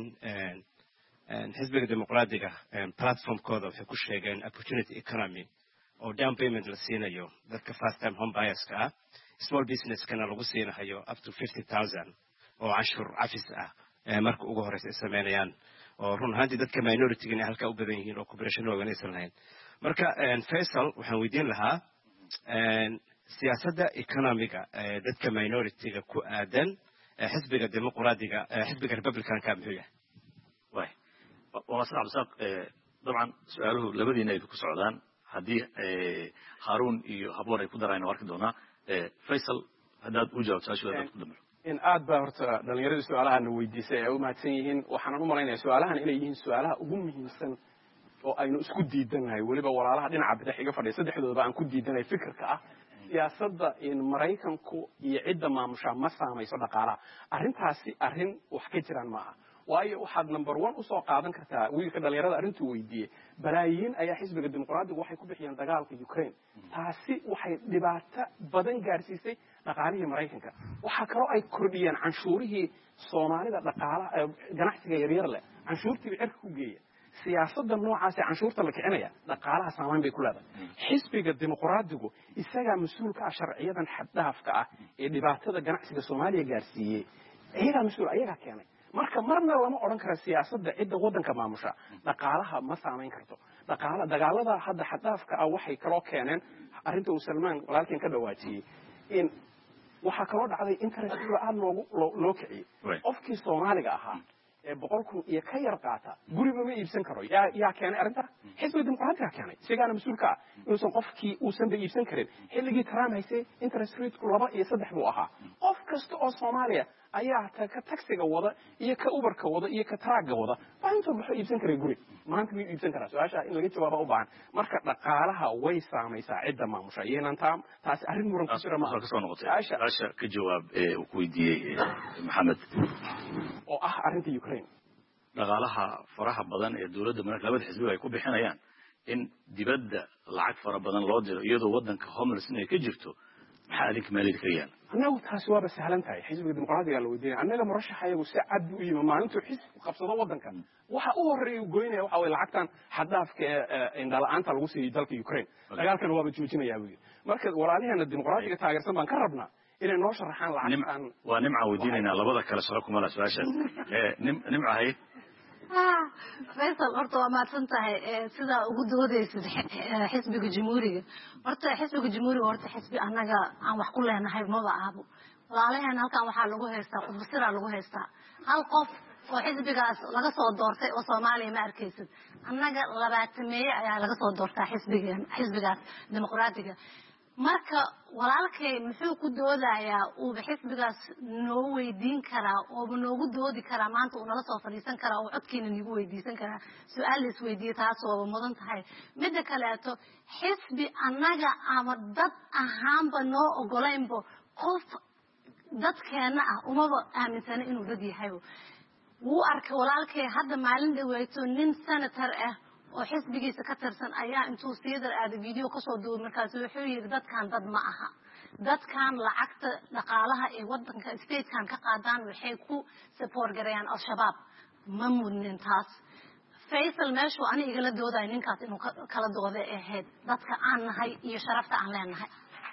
xisbiga dimuqraadiga platformkooda waxay ku sheegeen opportunity economy oo down payment la siinayo dadka first time home buyerska ah small businesskana lagu siinahayo up to fifty thousand oo canshuur cafis ah marka ugu horeysa ay sameynayaan oo run ahaantii dadka minority-ga inay halkaa u badan yihiin oo cooperation waagan aysan lahayn marka faisal waxaan weydiin lahaa siyaasadda economiga dadka minority-ga ku aadan xisbiga dimuqraadiga xisbiga republicanka muxuu yahay way waa masal cabdisaaq dabcan su-aaluhu labadiina ay ku socdaan haddii haruun iyo haboon ay ku darayna arki doonaa faisal haddaad u jawaabto su-aasha ku dambeyo in aad baa horta dhallinyaradii su-aalahaana weydiisay ay u mahadsan yihiin waxaanan u malaynaya su-aalahan inay yihiin su-aalaha ugu muhiimsan oo aynu isku diidannahay weliba walaalaha dhinaca bidix iga fadhiya saddexdooda aan ku diidanahay fikirka ah siyaasadda in maraykanku iyo cidda maamushaa ma saamayso dhaqaalaha arrintaasi arrin wax ka jiraan maaha waayo waxaad number one usoo qaadan kartaa wiilka dhalinyarada arrintuu weydiiyey balaayiin ayaa xisbiga dimuqraadigu waxay ku bixiyeen dagaalka ukraine taasi waxay dhibaato badan gaarsiisay dhaqaalihii maraykanka waxaa kaloo ay kordhiyeen canshuurihii soomaalida dhaqaalaha ganacsiga yaryar leh canshuurtiiba cirka ku geeya siyaasadda noocaas ee canshuurta la kicinaya dhaqaalaha saamayn bay ku leedahay xisbiga dimuqraadigu isagaa mas-uulka ah sharciyadan xaddhaafka ah ee dhibaatada ganacsiga soomaaliya gaarsiiyey iyagaa mas-uul ayagaa keenay marka marna lama odhan karo siyaasadda cidda waddanka maamusha dhaqaalaha ma saamayn karto dhaqaala dagaalada hadda xaddaafka ah waxay kaloo keeneen arrinta uu salmaan walaalkeen ka dhawaajiyey in waxaa kaloo dhacday interestiga aada loogu loo kiciyey qofkii soomaaliga ahaa ee boqol kun iyo ka yar qaata guriba ma iibsan karo yaa yaa keenay arrintaa xisbiga dimuqraadiga keenay isagaana mas-uulka ah inuusan qofkii uusan ba iibsan karin xilligii trump haysay interest rateku laba iyo saddex buu ahaa qof kasta oo soomaaliya ayaa ka taxiga wada iyo ka uberka wada iyo ka traagga wada baa intuu baxo iibsan karay guri maanta miyuu iibsan karaa su-aasha in laga jawaaba u baahan marka dhaqaalaha way saamaysaa cidda maamusha iyanan taa taasi arrin muran ku jira maaha kasoo noqotay su-aasha ka jawaab ee uu ku weydiiyey maxamed oo ah arrinta ukraine dhaqaalaha faraha badan ee dowladda marka labada xisbiga ay ku bixinayaan in dibadda lacag fara badan loo diro iyadoo waddanka homeless inay ka jirto maxaa adinka maaliyad ka yaala annagu taasi waaba sahlan tahay xisbiga dimuqraadiga la weydiinaya annaga murashaxayagu si cad buu u yimi maalintuu xisbi qabsado waddanka waxa u horreeya uu goynaya waxa weye lacagtan xaddaafka ee indhala-aanta lagu siiyey dalka ukraine dagaalkana waaba joojinayaa buu yidhi marka walaaliheena dimuqraadiga taageersan baan ka rabnaa inay noo sharaxaan lacagtan waa nimca weydiinaynaa labada kale soo kumala su-aashaas nimca hayd faysal horta waa mahadsan tahay sidaa ugu doodaysid xisbiga jamhuuriga horta xisbiga jamhuuriga horta xisbi annaga aan wax ku leenahay maba ahabo walaalaheen halkan waxaa lagu haystaa qudbasiraa lagu haystaa hal qof oo xisbigaas laga soo doortay oo soomaaliya ma arkaysid annaga labaatameeye ayaa laga soo doortaa xisbigan xisbigaas dimuqraadiga marka walaalkay muxuu ku doodayaa uuba xisbigaas noo weydiin karaa ooba noogu doodi karaa maanta uu nala soo fadhiisan karaa oo codkiina nagu weydiisan karaa su-aal la isweydiiye taas ooba mudan tahay midda kaleeto xisbi annaga ama dad ahaanba noo ogolaynba qof dadkeena ah umaba aaminsana inuu dad yahaybo wuu arkay walaalkay hadda maalin dhaweyto nin senator ah oo xisbigiisa ka tirsan ayaa intuu siidar aaday video kasoo duubay markaas wuxuu yidhi dadkan dad ma aha dadkan lacagta dhaqaalaha ee wadanka statekan ka qaadaan waxay ku support gareeyaan al-shabaab ma mudnin taas faysal meeshuu ani igala doodayo ninkaas inuu kala dooday ahayd dadka aan nahay iyo sharafta aan leenahay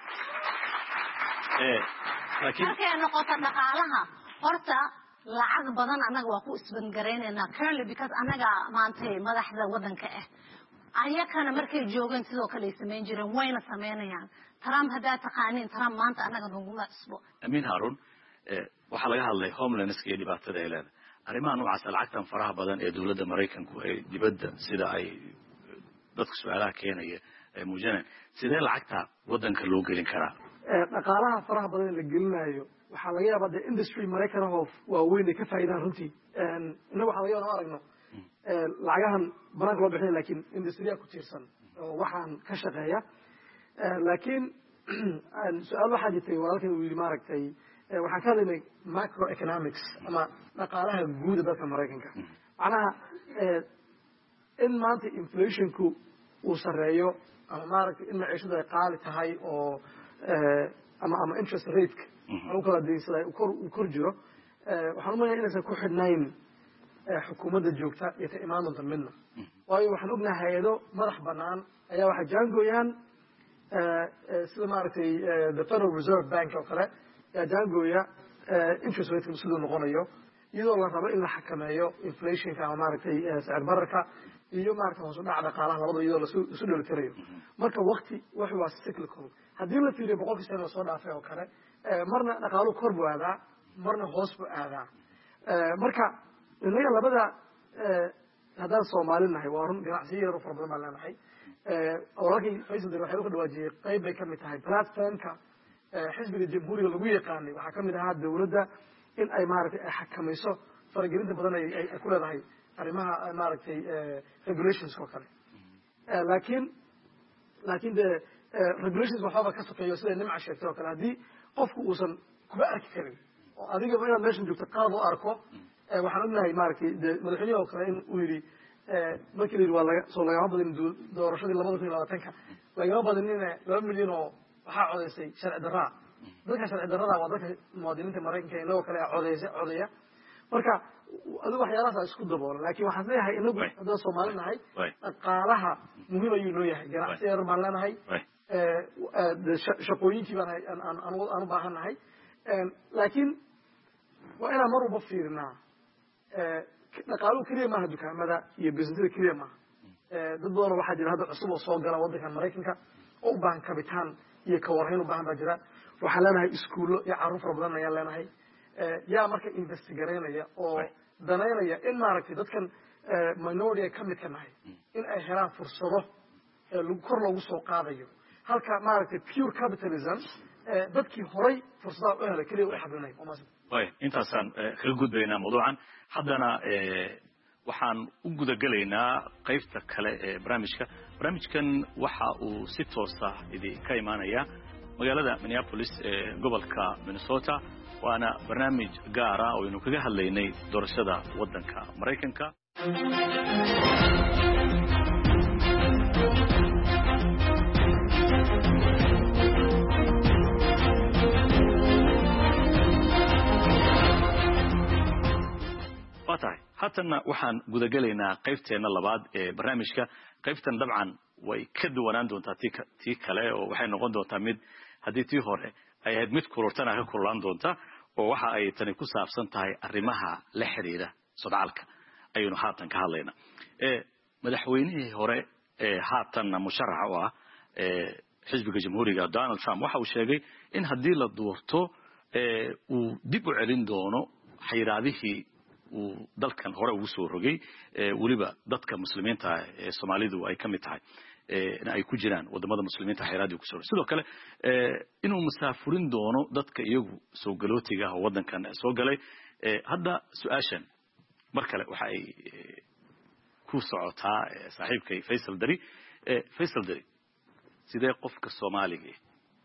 markay noqoto dhaqaalaha horta lacag badan annaga waa ku isbangaraynayna currently because annaga maantay madaxda waddanka ah ayakana markay joogeen sidoo kale ay samayn jireen wayna samaynayaan trump haddaa taqaaniin trump maanta annaga naguma cusbo amiin haarun waxaa laga hadlay homelesska iyo dhibaatada ay leedahay arrimaha noocaas lacagtan faraha badan ee dowladda maraykanku ay dibadda sida ay dadka su-aalaha keenaya ay muujinayaan sidee lacagta waddanka loo gelin karaa dhaqaalaha faraha badan ee la gelinayo waxaa laga yaabaa dee industry maraykanahoo waaweyn ay ka faa'iidaan runtii innaga waxaa laga yaaba aragno lacagahan banaanka loo bixinaya lakin industriya ku tiirsan oo waxaan ka shaqeeya laakiin su-aal waxaa jirtay walaalkan uu yidhi maaragtay waxaan ka hadlaynay macroeconomics ama dhaqaalaha guuda dalka maraykanka macnaha in maanta inflationku uu sareeyo ama maaragtay in maciishadu ay qaali tahay oo ama ama interest rateka u kala daynsada uu kor jiro waxaan umalaya inaysan ku xidhnayn xukuumadda joogta iyo ta imaan doonta midna waayo waxaan ognahay hay-ado madax banaan ayaa waxay jaangooyaan sida maaragtay the federal reserve bank oo kale ayaa jaangooya interest rateka siduu noqonayo iyadoo la rabo in la xakameeyo inflationka ama maaragtay sicir bararka iyo maaragtay hoos u dhaca dhaqaalaha labadaba iyadoo lasu dheelitirayo marka wakti wax waa cyclical haddii la fiiriyo boqolkii sana lasoo dhaafay oo kale marna dhaqaaluhu kor buu aadaa marna hoos buu aadaa marka inaga labada haddaan soomaali nahay waa run ganacsiyo yaro fara badan baan leenahay walaalkii faysal dar waxay uka dhawaajiyey qayb bay kamid tahay platformka xisbiga jamhuuriga lagu yaqaanay waxaa kamid ahaa dawladda in ay maaragtay ay xakamayso faragelinta badan ay ku leedahay arrimaha maaragtay regulations oo kale laakiin laakiin de regulations waxbaba ka sokeeyo siday nimca sheegtay oo kale haddii qofku uusan kuba arki karin oo adigaba inaad meeshan joogto qaad oo arko waxaan ognahay maaragtay de madaxweynihi oo kale in uu yidhi markii la yidhi waa laga soo lagama badin doorashadii labada kun iyo labaatanka lagama badinina laba milyan oo waxaa codaysay sharci darraa dadka sharci darrada waa dadka muwaadiniinta maraykanka inagoo kale codeysa codeya marka adigu waxyaalahaas isku daboolan laakiin waxaan leeyahay inagu haddaan soomaali nahay dhaqaalaha muhiim ayuu noo yahay ganacsi yar baan leenahay shaqooyinkii baan aan u baahan nahay laakiin waa inaan mar walba fiirinaa dhaqaaluhu keliya maaha dukaamada iyo businesada keliya maaha dad badanoo waxaa jira hadda cusub oo soo gala waddankan maraykanka oo u baahan kabitaan iyo kawarhayn u baahan baa jira waxaan leenahay iskuullo iyo carruur fara badan ayaan leenahay yaa marka investigaraynaya oo danaynaya in maaragtay dadkan minority ay ka midka nahay in ay helaan fursado kor loogu soo qaadayo halka maaragtay pure capitalism dadkii horay fursadaha u helay keliya u xabrinay way intaasaan kaga gudbaynaa mawduucan haddana waxaan u gudagelaynaa qaybta kale ee barnaamijka barnaamijkan waxa uu si toosa idinka imaanaya magaalada Minneapolis ee gobolka Minnesota waana barnaamij gaar ah oo aynu kaga hadlaynay doorashada waddanka Mareykanka. fatay haddana waxaan gudagalaynaa qaybteena labaad ee barnaamijka. qaybtan dabcan way ka duwanaan doontaa tii kale oo waxay noqon doontaa mid haddii tii hore ay ahayd mid kururtana ka kurulaan doonta oo waxa ay tani ku saabsan tahay arrimaha la xiriira sodcaalka ayaynu haatan ka hadlaynaa. ee madaxweynihii hore ee haatanna musharaxa u ah ee xisbiga jamhuuriga Donald Trump waxa uu sheegay in haddii la doorto ee uu dib u celin doono xayiraadihii uu dalkan hore ugu soo rogay ee waliba dadka muslimiinta ee Soomaalidu ay kamid tahay ee ay ku jiraan wadamada muslimiinta xayiraadii ku soo rogay. sidoo kale ee inuu musaafurin doono dadka iyagu soo galootiga ah wadankan soo galay. ee hadda su'aashan mar kale waxa ay ku socotaa saaxiibkay Faisal Dari. ee Faisal Dari sidee qofka Soomaaliga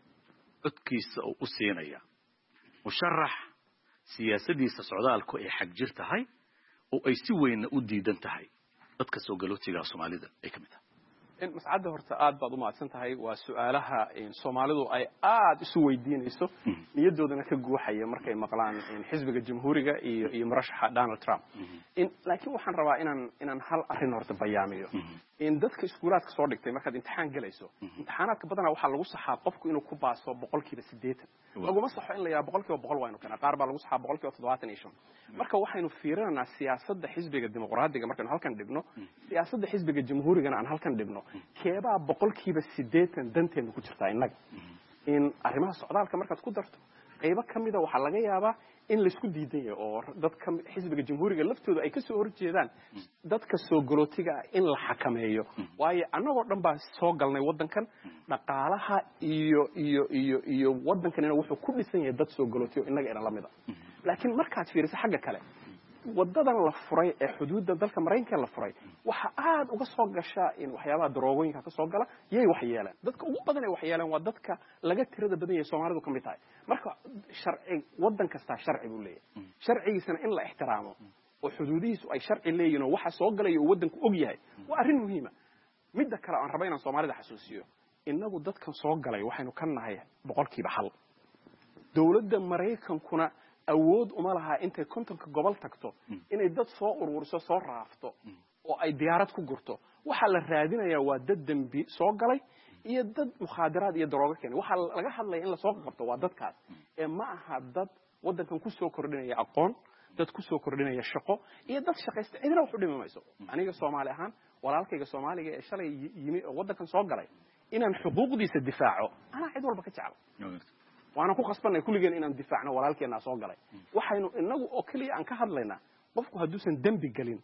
codkiisa u siinaya musharax siyaasadiisa socdaalku ay xaq jirtahay oo ay si weyn u diidan tahay dadka soo galootiga Soomaalida ay kamid tahay. in mas'aada horta aad baad u maadsan tahay waa su'aalaha in Soomaalidu ay aad isu weydiinayso niyadoodana ka guuxaya markay maqlaan in xisbiga jamhuuriga iyo iyo murashaxa Donald Trump. in laakiin waxaan rabaa inaan inaan hal arrin horta bayaamiyo in dadka iskuulaadka soo dhigtay markaad imtixaan galayso imtixaanaadka badanaa waxaa lagu saxaa qofku inuu ku baaso boqolkiiba siddeetan laguma saxo in la yaa boqolkiiba boqol waaynu kana qaar baa lagu saxaa boqolkiiba toddobaatan iyo shan. marka waxaynu fiirinaynaa siyaasadda xisbiga dimuqraadiga markaynu halkan dhigno siyaasadda xisbiga jamhuurigana aan halkan dhigno keebaa boqolkiiba siddeetan danteenu ku jirtaa innaga. in arrimaha socdaalka markaad ku darto qaybo kamida waxaa laga yaabaa in la isku diidan yahay oo dadka xisbiga jamhuuriga laftooda ay ka soo horjeedaan dadka soo galootiga in la xakameeyo waayo annagoo dhan baa soo galnay waddankan dhaqaalaha iyo iyo iyo iyo waddankanina wuxuu ku dhisan yahay dad soo galootiyo innaga ina lamida. laakiin markaad fiiriso xagga kale wadadan la furay ee xuduudda dalka Mareykanka la furay waxa aad uga soo gashaa in waxyaabaha daroogooyinka ka soo gala yay wax yeelaan dadka ugu badan ee wax yeelaan waa dadka laga tirada badan yahay Soomaalidu kamid tahay. marka sharci wadan kasta sharci buu leeyahay sharcigiisana in la ixtiraamo oo xuduudihiisu ay sharci leeyihiin oo waxa soo galay oo wadanku og yahay waa arrin muhiim ah. midda kale aan rabaa inaan Soomaalida xasuusiyo inagu dadkan soo galay waxaynu ka nahay boqolkiiba hal. dawladda Mareykankuna awood uma laha intay kontonka gobol tagto inay dad soo ururiso soo raafto oo ay diyaarad ku gurto. waxa la raadinayaa waa dad dambi soo galay iyo dad mukhaadaraad iyo daroogo keenay. waxa laga hadlaya in la soo qabto waa dadkaas ee ma aha dad wadankan ku soo kordhinaya aqoon dad ku soo kordhinaya shaqo iyo dad shaqaysta cidina wax u dhimayso. aniga Soomaali ahaan walaalkayga Soomaaliga ee shalay yimi oo wadankan soo galay inaan xuquuqdiisa difaaco ana cid walba ka jecel waana ku qasbanay kulligeen inaan difaacno walaalkeena soo galay. waxaynu inagu oo kaliya aan ka hadlaynaa qofku haduusan dambi galin.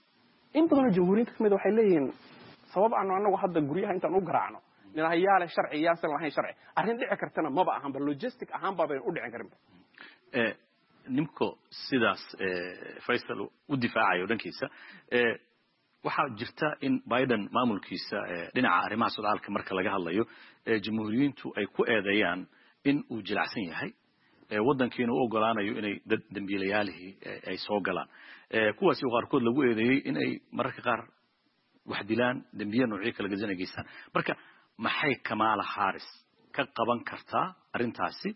in badan jamhuuriyadda kamid waxay leeyihiin sabab aanu anagu hadda guryaha intaan u garaacno ninahayaale sharci yaasan lahayn sharci arrin dhici kartana maba ahan ba logistic ahaan baa bay u dhicin karin. ee nimko sidaas ee Faisal u difaacayo dhankiisa ee waxaa jirta in Biden maamulkiisa ee dhinaca arrimaha socdaalka marka laga hadlayo ee jamhuuriyiintu ay ku eedeeyaan in uu jilacsan yahay ee wadankiina u ogolaanayo inay dad dambiilayaalihii ay soo galaan ee kuwaasi qaarkood lagu eedeeyay in ay mararka qaar wax dilaan dambiye noocyo kala gadanaysan. marka maxay Kamala Harris ka qaban kartaa arrintaasi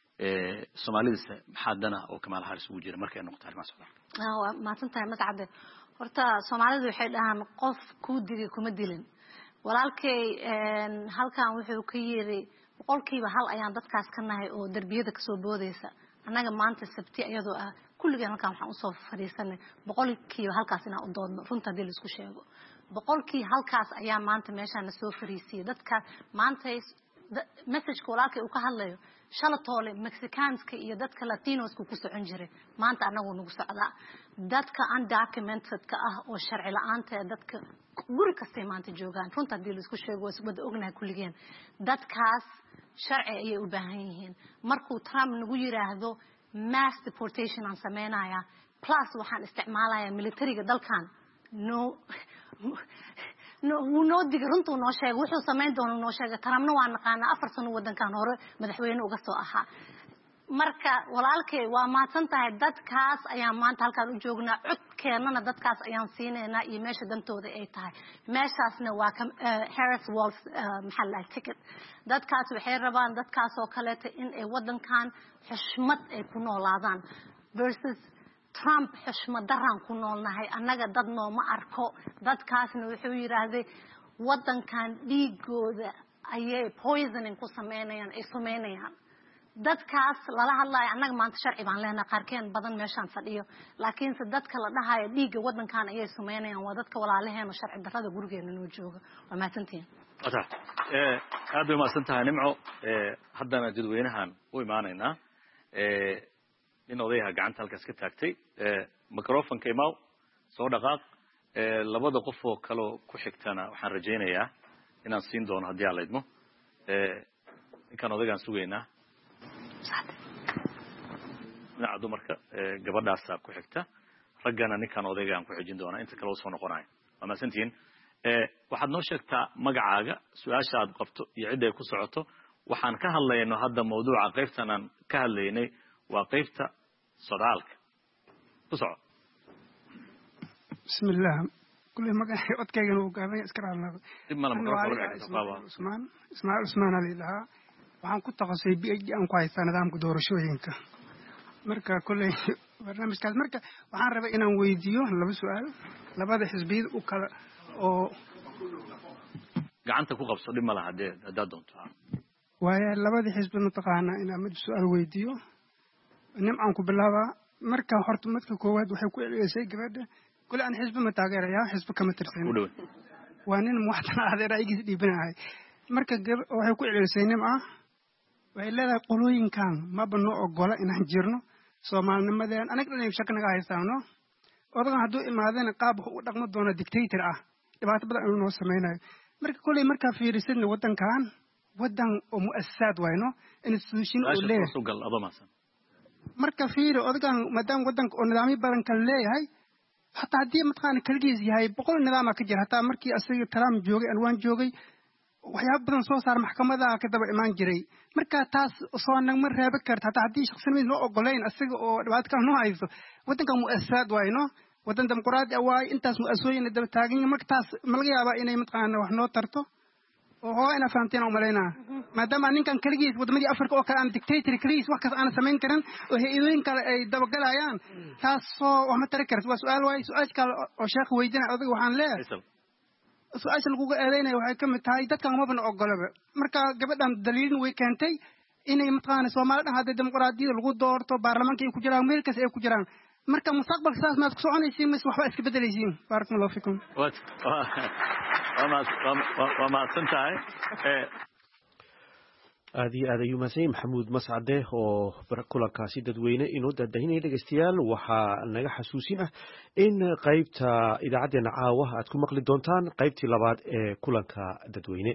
ee Soomaalida maxaadana oo Kamala Harris ugu jira markay noqoto arrimaha socdaalka. ah ma tantahay mas'aade horta Soomaalidu waxay dhahaan qof ku digi kuma dilin. walaalkay halkan wuxuu ka yiri boqolkiiba hal ayaan dadkaas ka nahay oo darbiyada ka soo boodaysa. annaga maanta sabti iyadoo ah kulligeen halkan waxaan u soo fariisanay boqolkiiba halkaas inaan u doodno runta dil isku sheego. boqolkiiba halkaas ayaa maanta meeshaan la soo fariisiyay dadka maanta message walaalkay uu ka hadlayo shalatoole Mexicanska iyo dadka Latinoska ku socon jiray maanta anagu nagu socdaa. dadka undocumented ka ah oo sharci la'aanta dadka guri kasta maanta joogaan runta dil isku sheego wada ognahay kulligeen dadkaas sharci ay u baahan yihiin. markuu Trump nagu yiraahdo mass deportation aan sameynaya plus waxaan isticmaalayaa militariga dalkan no wuu noo digay runtuu noo sheegay wuxuu samayn doona noo sheegay Trumpna waa naqaanaa afar sano wadankan hore madaxweyne uga soo ahaa marka walaalkay waa maadsan tahay dadkaas ayaan maanta halkaan u joognaa codkeennana dadkaas ayaan siinaynaa iyo meesha dantooda ay tahay meeshaasna waa Harris Walls maxaa la ticket dadkaas waxay rabaan dadkaas oo kaleeto in ay wadankan xushmad ay ku noolaadaan versus Trump xushmad daran ku noolnahay annaga dad nooma arko dadkaasna wuxuu yiraahday wadankan dhiigooda ayay poisoning ku sameynayaan ay sameynayaan dadkaas lala hadlayo annaga maanta sharci baan leenahay qaarkeen badan meeshaan fadhiyo laakiin se dadka la dhahayo dhiigga wadankan ayay sameynayaan waa dadka walaalaheena sharci darrada gurigeena noo jooga waa mahadsantihiin wata ee aad bay mahadsan tahay nimco ee haddana dadweynahan u imaanaynaa ee in odayaha gacanta halkaas ka taagtay ee microphone-ka imaw soo dhaqaaq ee labada qof oo kale ku xigtana waxaan rajaynayaa inaan siin doono haddii aan leedmo ee inkaan odagaan sugaynaa dhinaca dumarka gabadhaasa ku xigta raggana ninkan odayga aan ku xijin doonaa inta kale soo noqonayo waa mahadsantihiin ee waxaad noo sheegtaa magacaaga su-aasha aad qabto iyo cidda ay ku socoto waxaan ka hadlayno hadda mawduuca qaybtan aan ka hadlaynay waa qaybta sodaalka ku soco bismillah kulli magacay codkaygana uu gaabay iska raadnaa dib mala microphone Usmaan Ismaaciil Usmaan ali lahaa waxaan ku taqasay B H D aan ku haystaa nidaamka doorashooyinka marka kulay barnaamijkaas marka waxaan rabaa inaan weydiiyo laba su'aal labada xisbiyada u kala oo gacanta ku qabso dhib ma laha hadee haddaad doonto waaya labada xisbi mataqaana inaan mid su'aal weydiiyo nimcaan ku bilaabaa marka horta madka koowaad waxay ku celcelisay gabadha kulli aan xisbi ma taageerayaa xisbi kama tirsan waa nin muwaadin adeer aygiis dhiibanahay marka waxay ku celcelisay nimca waxay leedahay qolooyinkan maba noo ogola inaan jirno soomaalinimadeen anaga dhan shaka naga haystaano odagan hadduu imaadeen qaab u dhaqmo doona dictator ah dhibaato badan inuu noo samaynayo marka kuley markaa fiirisidna wadankan wadan oo mu'asasaad wayno institution oo leeyahay marka fiiri odagan maadaama wadanka oo nidaamyo badan kale leeyahay hataa haddii mataqaana kaligiis yahay boqol nidaama ka jira hataa markii asaga Trump joogay anwaan joogay waxyaabo badan soo saar maxkamada ka daba imaan jiray marka taas soo nagma reeb karta hataa haddii shakhsiyadeed loo ogoleyn asaga oo dhibaato kale noo haysto wadanka mu'asasaad wayno wadan dimuqraadi ah waay intaas mu'asasooyin daba taagan marka taas ma laga yaabaa inay mataqaana wax noo tarto oo hoo ina fahamteen oo maleynaa maadaama ninkan kaligiis wadamadii Afrika oo kale aan dictator kaligiis wax kaas aan samayn karin oo hay'adooyin kale ay daba galayaan taas soo wax ma tari karto waa su'aal waay su'aal kale oo sheekh weydina odaga waxaan leeyahay su'aasha lagu eedeynay waxay ka mid tahay dadkan ma bana ogolaba marka gabadhan daliilin way keentay inay mataqaana Soomaaliya hadda dimuqraadiyada lagu doorto baarlamaanka ay ku jiraan meel kasta ay ku jiraan marka mustaqbalka saas ma ku soconaysiin mis waxba iska bedelaysiin barakallahu fikum what waa mahadsan tahay aad iyo aad ayuu mahadsan yahay maxamuud mascade oo kulankaasi dadweyne inoo daadahinaya dhegeystayaal waxaa naga xasuusin ah in qaybta idaacaddeenna caawa aad ku maqli doontaan qaybtii labaad ee kulanka dadweyne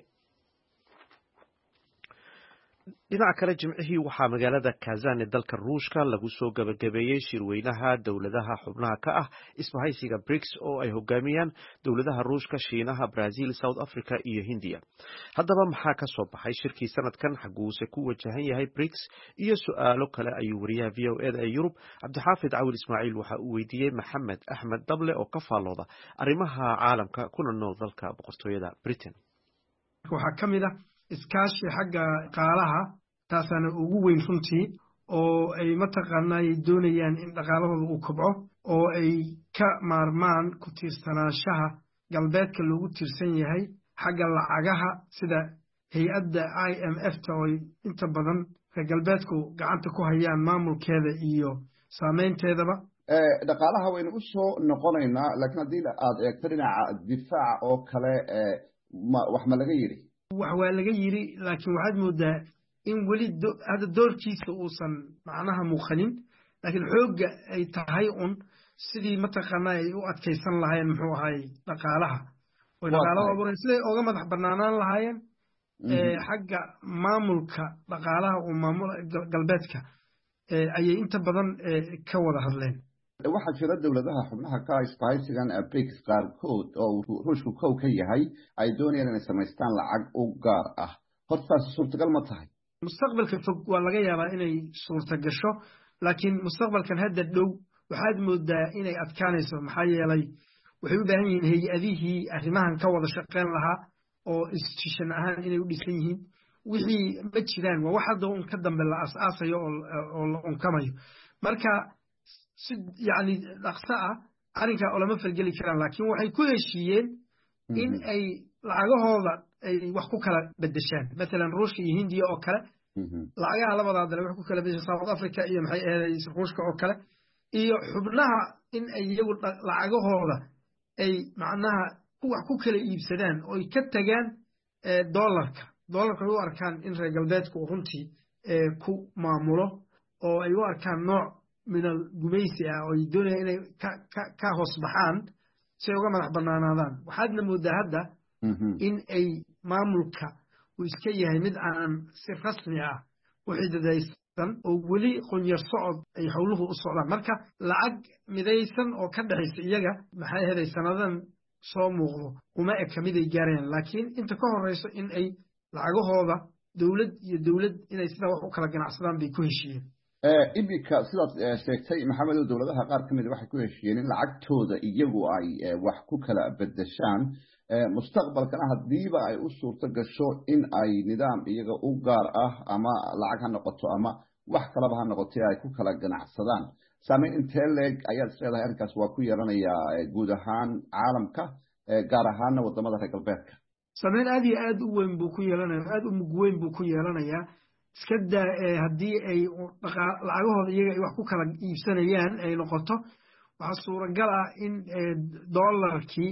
dhinaca kale jimcihii waxaa magaalada Kazan ee dalka Ruushka lagu soo gabagabeeyay shirweynaha dowladaha xubnaha ka ah isbahaysiga BRICS oo ay hogaamiyaan dowladaha Ruushka, Shiinaha, Brazil, South Africa iyo Hindiya. Haddaba maxaa ka soo baxay shirkii sanadkan xaguuse ku wajahan yahay BRICS iyo su'aalo kale ayuu wariyaha V O A ee Yurub Cabdixaafid Cawil Ismaaciil waxa uu weydiiyey Maxamed Axmed Dable oo ka faallooda arrimaha caalamka kuna nool dalka boqortooyada Britain. waxaa ka mid ah iskaashi xagga qaalaha taasana ugu weyn runtii oo ay mataqaanaa doonayaan in dhaqaalahooda uu kobco oo ay ka maarmaan ku tiirsanaanshaha galbeedka loogu tiirsan yahay xagga lacagaha sida hay-adda I M F ta oo inta badan reer galbeedku gacanta ku hayaan maamulkeeda iyo saameynteedaba dhaqaalaha waynu u soo noqonaynaa laakiin haddii aad eegto dhinaca difaaca oo kale wax ma laga yidhi wax waa laga yidhi laakiin waxaad moodaa in weli hadda doorkiisa uusan macnaha muuqanin laakiin xoogga ay tahay un sidii mataqaanaa ay u adkaysan lahaayeen muxuu ahay dhaqaalaha oy dhaqaalaha abuureen siday oga madax banaanaan lahaayeen xagga maamulka dhaqaalaha oo maamul galbeedka ayay inta badan ka wada hadleen waxaa jira dowladaha xubnaha ka isbahaysigan brics qaarkood oo ruushku kow ka yahay ay doonayaan inay samaystaan lacag u gaar ah hortaasi suurtagal ma tahay mustaqbalka fog waa laga yaabaa inay suurta gasho laakiin mustaqbalkan hadda dhow waxaad moodaa inay adkaanayso maxaa yeelay waxay u baahan yihiin hay-adihii arrimahan ka wada shaqeyn lahaa oo institution ahaan inay u dhisan yihiin wixii ma jiraan waa wax hadda un ka dambe la as-aasayo oo la unkamayo marka si yacni dhaqso ah arrinkaa oo lama fargeli karaan laakiin waxay ku heshiiyeen in ay lacagahooda ay wax ku kala bedeshaan matalan ruushka iyo hindiya oo kale lacagaha labadaa dale wax ku kala bedeshaan south africa iyo maxay ahayd ruushka oo kale iyo xubnaha in ay iyagu lacagahooda ay macnaha wax ku kala iibsadaan oo ay ka tagaan dollarka dollarka ay u arkaan in reer galbeedku runtii ku maamulo oo ay u arkaan nooc minal gumaysi ah oo ay doonayaan inay ka hoos baxaan si ay uga madax bannaanaadaan waxaadna moodaa hadda in ay maamulka uu iska yahay mid aan si rasmi ah u xididaysan oo weli qunyar socod ay howluhu u socdaan marka lacag midaysan oo ka dhexaysa iyaga maxay ahaday sannadan soo muuqdo uma eka mid ay gaarayaan laakiin inta ka horeyso in ay lacagahooda dowlad iyo dowlad inay sidaa wax u kala ganacsadaan bay ku heshiiyeen iminka sidaad sheegtay maxamed oo dowladaha qaar ka mid waxay ku heshiiyeen in lacagtooda iyagu ay wax ku kala bedeshaan mustaqbalkana haddiiba ay u suurto gasho in ay nidaam iyaga u gaar ah ama lacag ha noqoto ama wax kalaba ha noqotay ay ku kala ganacsadaan saameyn intee leeg ayaad isleedahay arrinkaas waa ku yeelanayaa guud ahaan caalamka gaar ahaana wadamada reer galbeedka saameyn aad iyo aad u weyn buu ku yeelanaya aad u mug weyn buu ku yeelanayaa iska daa haddii ay lacagahooda iyaga ay wax ku kala iibsanayaan ay noqoto waxaa suuragal ah in dollarkii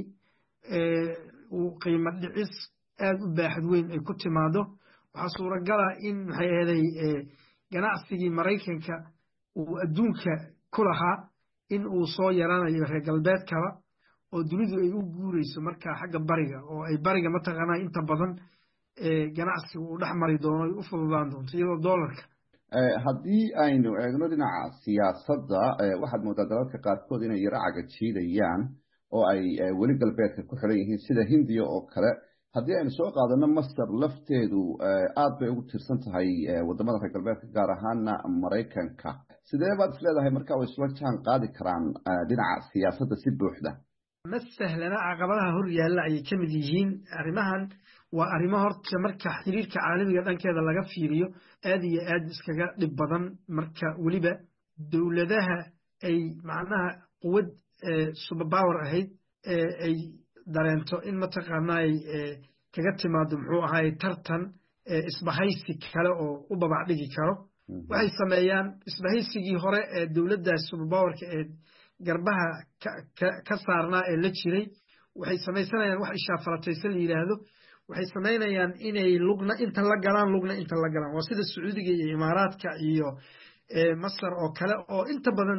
uu qiimo dhicis aad u baaxad weyn ay ku timaado waxaa suuragal ah in maxay ahaday ganacsigii maraykanka uu adduunka ku lahaa in uu soo yaranayo reer galbeedkaba oo dunidu ay u guurayso markaa xagga bariga oo ay bariga mataqaanaa inta badan ganacsiga uu dhex mari doono ay u fududaan doonto iyadoo dollarka haddii aynu eegno dhinaca siyaasadda waxaad moodaa dalalka qaarkood inay yaro cagajiidayaan oo ay weli galbeedka ku xiran yihiin sida hindiya oo kale haddii aynu soo qaadano masar lafteedu aad bay ugu tiirsan tahay wadamada reer galbeedka gaar ahaana maraykanka sidee baad isleedahay marka way isla jaan qaadi karaan dhinaca siyaasadda si buuxda ma sahlana caqabadaha hor yaalla ayay ka mid yihiin arrimahan waa arrimo horta marka xiriirka caalamiga dhankeeda laga fiiriyo aad iyo aad iskaga dhib badan marka weliba dowladaha ay macnaha quwad superpower ahayd ay dareento in mataqaanaa kaga timaado muxuu ahaay tartan isbahaysi kale oo u babac dhigi karo waxay sameeyaan isbahaysigii hore ee dowladdaas superpowerka ee garbaha ka saarnaa ee la jiray waxay samaysanayaan wax ishaafalatayse la yidhaahdo waxay samaynayaan inay lugna inta la galaan lugna inta la galaan waa sida sacuudiga iyo imaaraadka iyo masar oo kale oo inta badan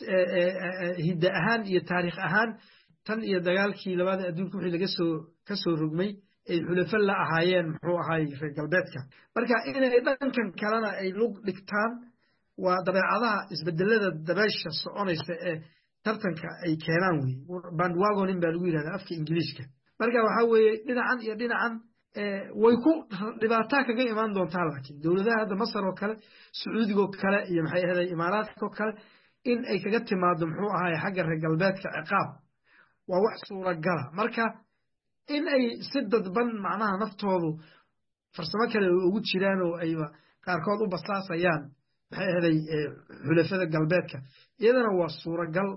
hidda ahaan iyo taariikh ahaan tan iyo dagaalkii labada adduunka wixii laga soo ka soo rogmay ay xulafo la ahaayeen muxuu ahaay reer galbeedka marka inay dhankan kalena ay lug dhigtaan waa dabeecadaha isbedelada dabeesha soconaysa ee tartanka ay keenaan wey bandwagonin baa lagu yidhahdaa afka ingiliiska marka waxaa weeye dhinacan iyo dhinacan way ku dhibaataa kaga imaan doontaa laakiin dowladaha hadda masar oo kale sacuudigoo kale iyo maxay ahaday imaaraadka oo kale in ay kaga timaado muxuu ahaay xagga reer galbeedka ciqaab waa wax suuragala marka in ay si dadban macnaha naftoodu farsamo kale ugu jiraan oo ayba qaarkood u basaasayaan maxay ahaday xulafada galbeedka iyadana waa suuragal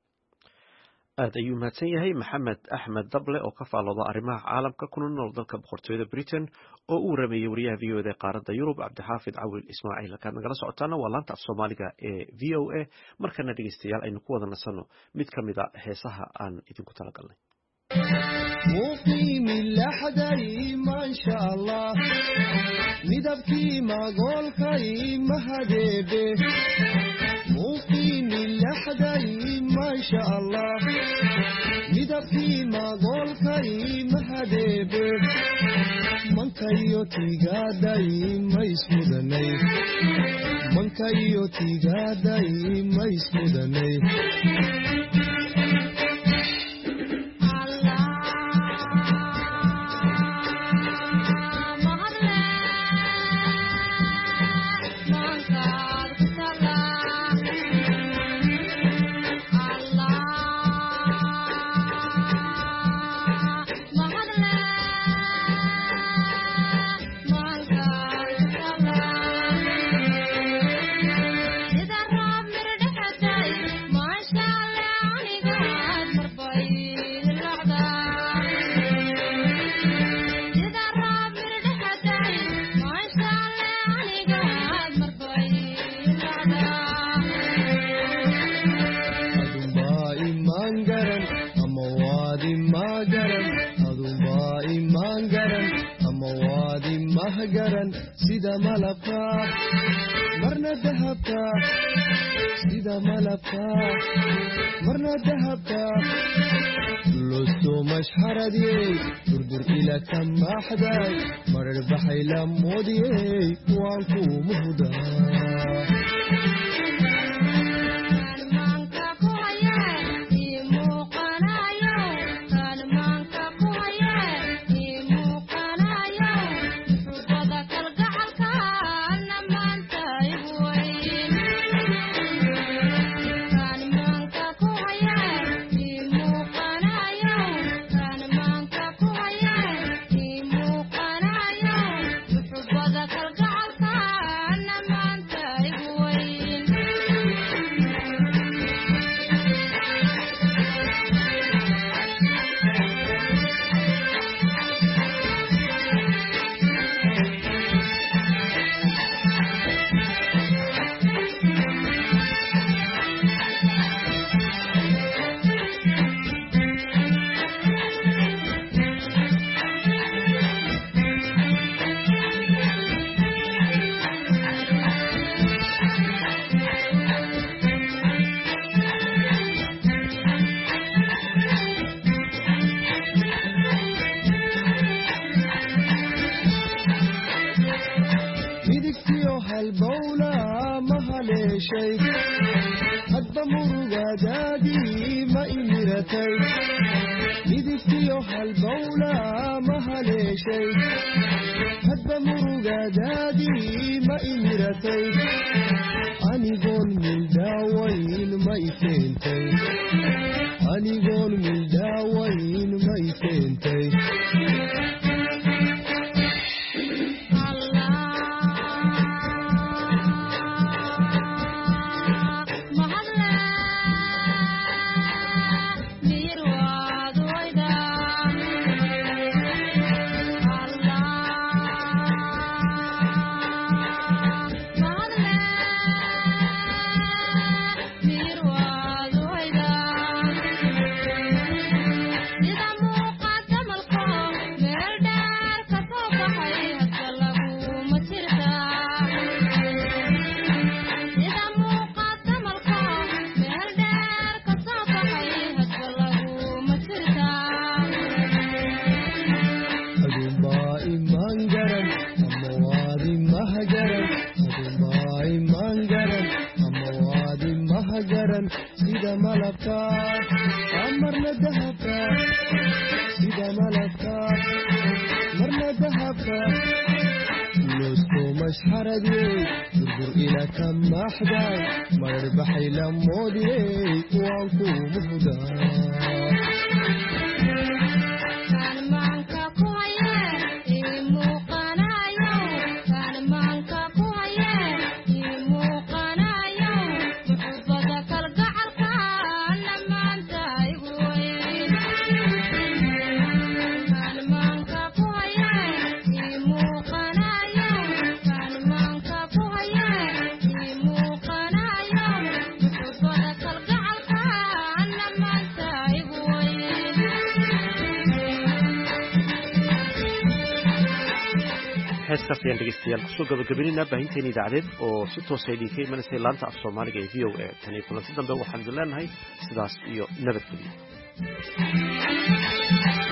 aad ayuu mahadsan yahay maxamed axmed dable oo ka faalooda arrimaha caalamka kuna nool dalka boqortooyada britain oo uu warameeyey wariyaha v o da qaaradda yurub cabdixaafid cawil ismaaciil halkaad nagala socotaana waa laanta af soomaaliga ee v o a markana dhegeystayaal aynu ku wada nasanno mid ka mid a heesaha aan idinku talagalnay muqiimi laxday maasha allah midabkii magoolkay mahadeebe muqiimi laxday maasha allah midabkii magoolkay mahadeebe mankayo tigaaday maismudanay markayo tigaaday ma ismudanay sida malabka marna dahabka sida malabka marna dahabka lusto mashharadiyey durdur ila kamaxday marar baxay la moodiyey waan ku muhdaa hadba murugadaadii ma imiratay midigtiyo halbowla ma haleeshay hadba murugadaadii ma imiratay anigoon mildaawayn ma ikeentay anigoon mildaawayn ma ikeentay sida malabka marna dahabka sida malabka marna dahabka lusto mashharadiyey durdur ila kamaxday marar baxay la moodiyey waan ku muhdaa heestaas ayaan dhegeystayaal kusoo gabagabeynayna baahinteena idaacadeed oo si toosa idinka imanaysay laanta af soomaaliga ee v o a tan iyo kulanti dambe waxaan idin leenahay sidaas iyo nabadgelyo